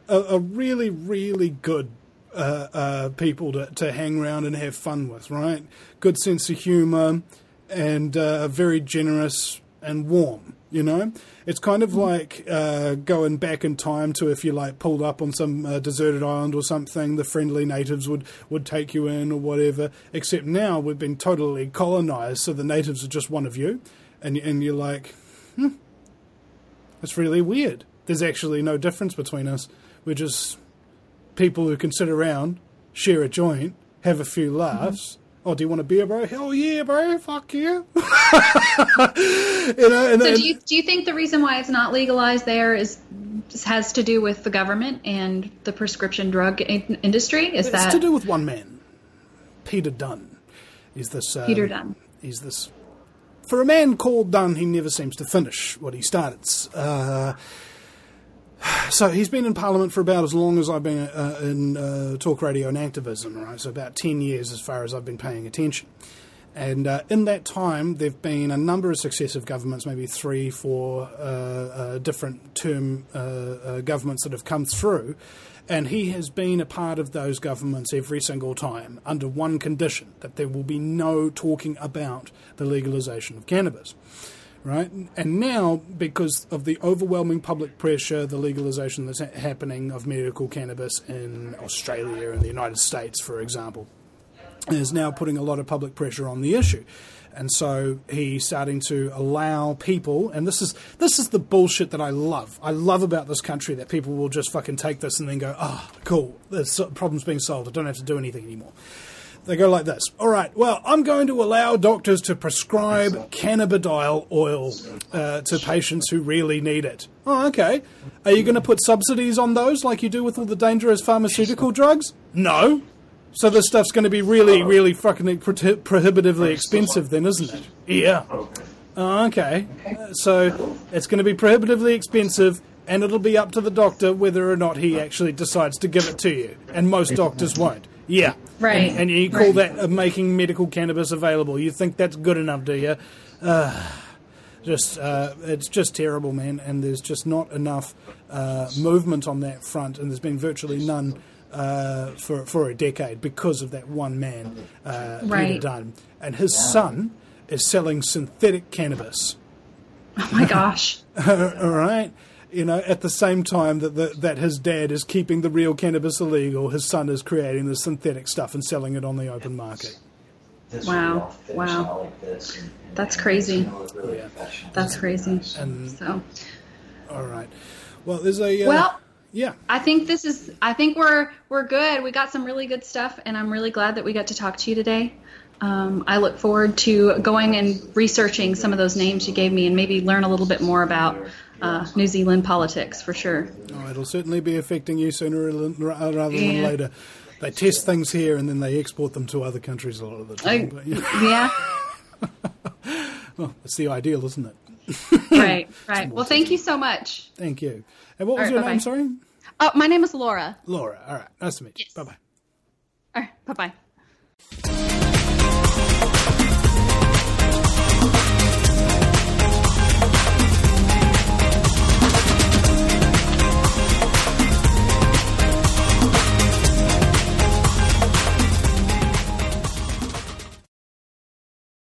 Speaker 1: are, are really, really good uh, uh, people to, to hang around and have fun with, right? Good sense of humour and uh, very generous and warm, you know? It's kind of like uh, going back in time to if you like pulled up on some uh, deserted island or something, the friendly natives would, would take you in or whatever, except now we've been totally colonised, so the natives are just one of you, and, and you're like, hmm, that's really weird. There's actually no difference between us. We're just people who can sit around, share a joint, have a few laughs. Mm-hmm. Oh, do you want a beer, bro? Hell yeah, bro. Fuck yeah. you know, and,
Speaker 2: so
Speaker 1: and,
Speaker 2: do you, do you think the reason why it's not legalized there is has to do with the government and the prescription drug in- industry? Is
Speaker 1: it's
Speaker 2: that
Speaker 1: to do with one man, Peter Dunn. Is this um,
Speaker 2: Peter Dunn?
Speaker 1: Is this for a man called Dunn? He never seems to finish what he started. Uh, So he's been in Parliament for about as long as I've been uh, in uh, talk radio and activism, right? So about ten years as far as I've been paying attention. And uh, in that time, there have been a number of successive governments, maybe three, four uh, uh, different term uh, uh, governments that have come through. And he has been a part of those governments every single time under one condition, that there will be no talking about the legalisation of cannabis. Right, and now, because of the overwhelming public pressure, the legalisation that's ha- happening of medical cannabis in Australia and the United States, for example, is now putting a lot of public pressure on the issue. And so he's starting to allow people, and this is this is the bullshit that I love. I love about this country, that people will just fucking take this and then go, oh, cool, the problem's being solved. I don't have to do anything anymore. They go like this. All right, well, I'm going to allow doctors to prescribe cannabidiol oil uh, to patients who really need it. Oh, okay. Are you going to put subsidies on those like you do with all the dangerous pharmaceutical drugs? No. So this stuff's going to be really, really fucking pro- prohibitively expensive then, isn't it? Yeah. Oh, okay. Uh, so it's going to be prohibitively expensive, and it'll be up to the doctor whether or not he actually decides to give it to you. And most doctors won't. Yeah.
Speaker 2: Right.
Speaker 1: And, and you call right. that uh, making medical cannabis available. You think that's good enough, do you? Uh, just, uh, it's just terrible, man. And there's just not enough uh, movement on that front. And there's been virtually none uh, for, for a decade because of that one man, uh,
Speaker 2: right.
Speaker 1: Peter Dunn. And his son is selling synthetic cannabis.
Speaker 2: Oh, my gosh.
Speaker 1: All right. You know, at the same time that the, that his dad is keeping the real cannabis illegal, his son is creating the synthetic stuff and selling it on the open market.
Speaker 2: Wow. Wow. That's crazy.
Speaker 1: Yeah.
Speaker 2: That's crazy.
Speaker 1: And,
Speaker 2: so.
Speaker 1: All right. Well, there's a... Uh,
Speaker 2: well,
Speaker 1: yeah.
Speaker 2: I think this is... I think we're we're good. We got some really good stuff, and I'm really glad that we got to talk to you today. Um, I look forward to going and researching some of those names you gave me and maybe learn a little bit more about uh, New Zealand politics, for sure.
Speaker 1: Oh, it'll certainly be affecting you sooner rather than
Speaker 2: yeah.
Speaker 1: later. They test things here and then they export them to other countries a lot of the time.
Speaker 2: I,
Speaker 1: but, yeah.
Speaker 2: yeah.
Speaker 1: Well, it's the ideal, isn't it?
Speaker 2: Right, right. Well, thank you so much.
Speaker 1: Thank you. And what was
Speaker 2: right,
Speaker 1: your
Speaker 2: bye-bye.
Speaker 1: name, sorry?
Speaker 2: Oh, my name is Laura.
Speaker 1: Laura. All right. Nice to meet you.
Speaker 2: Yes.
Speaker 1: Bye-bye.
Speaker 2: All right, bye-bye.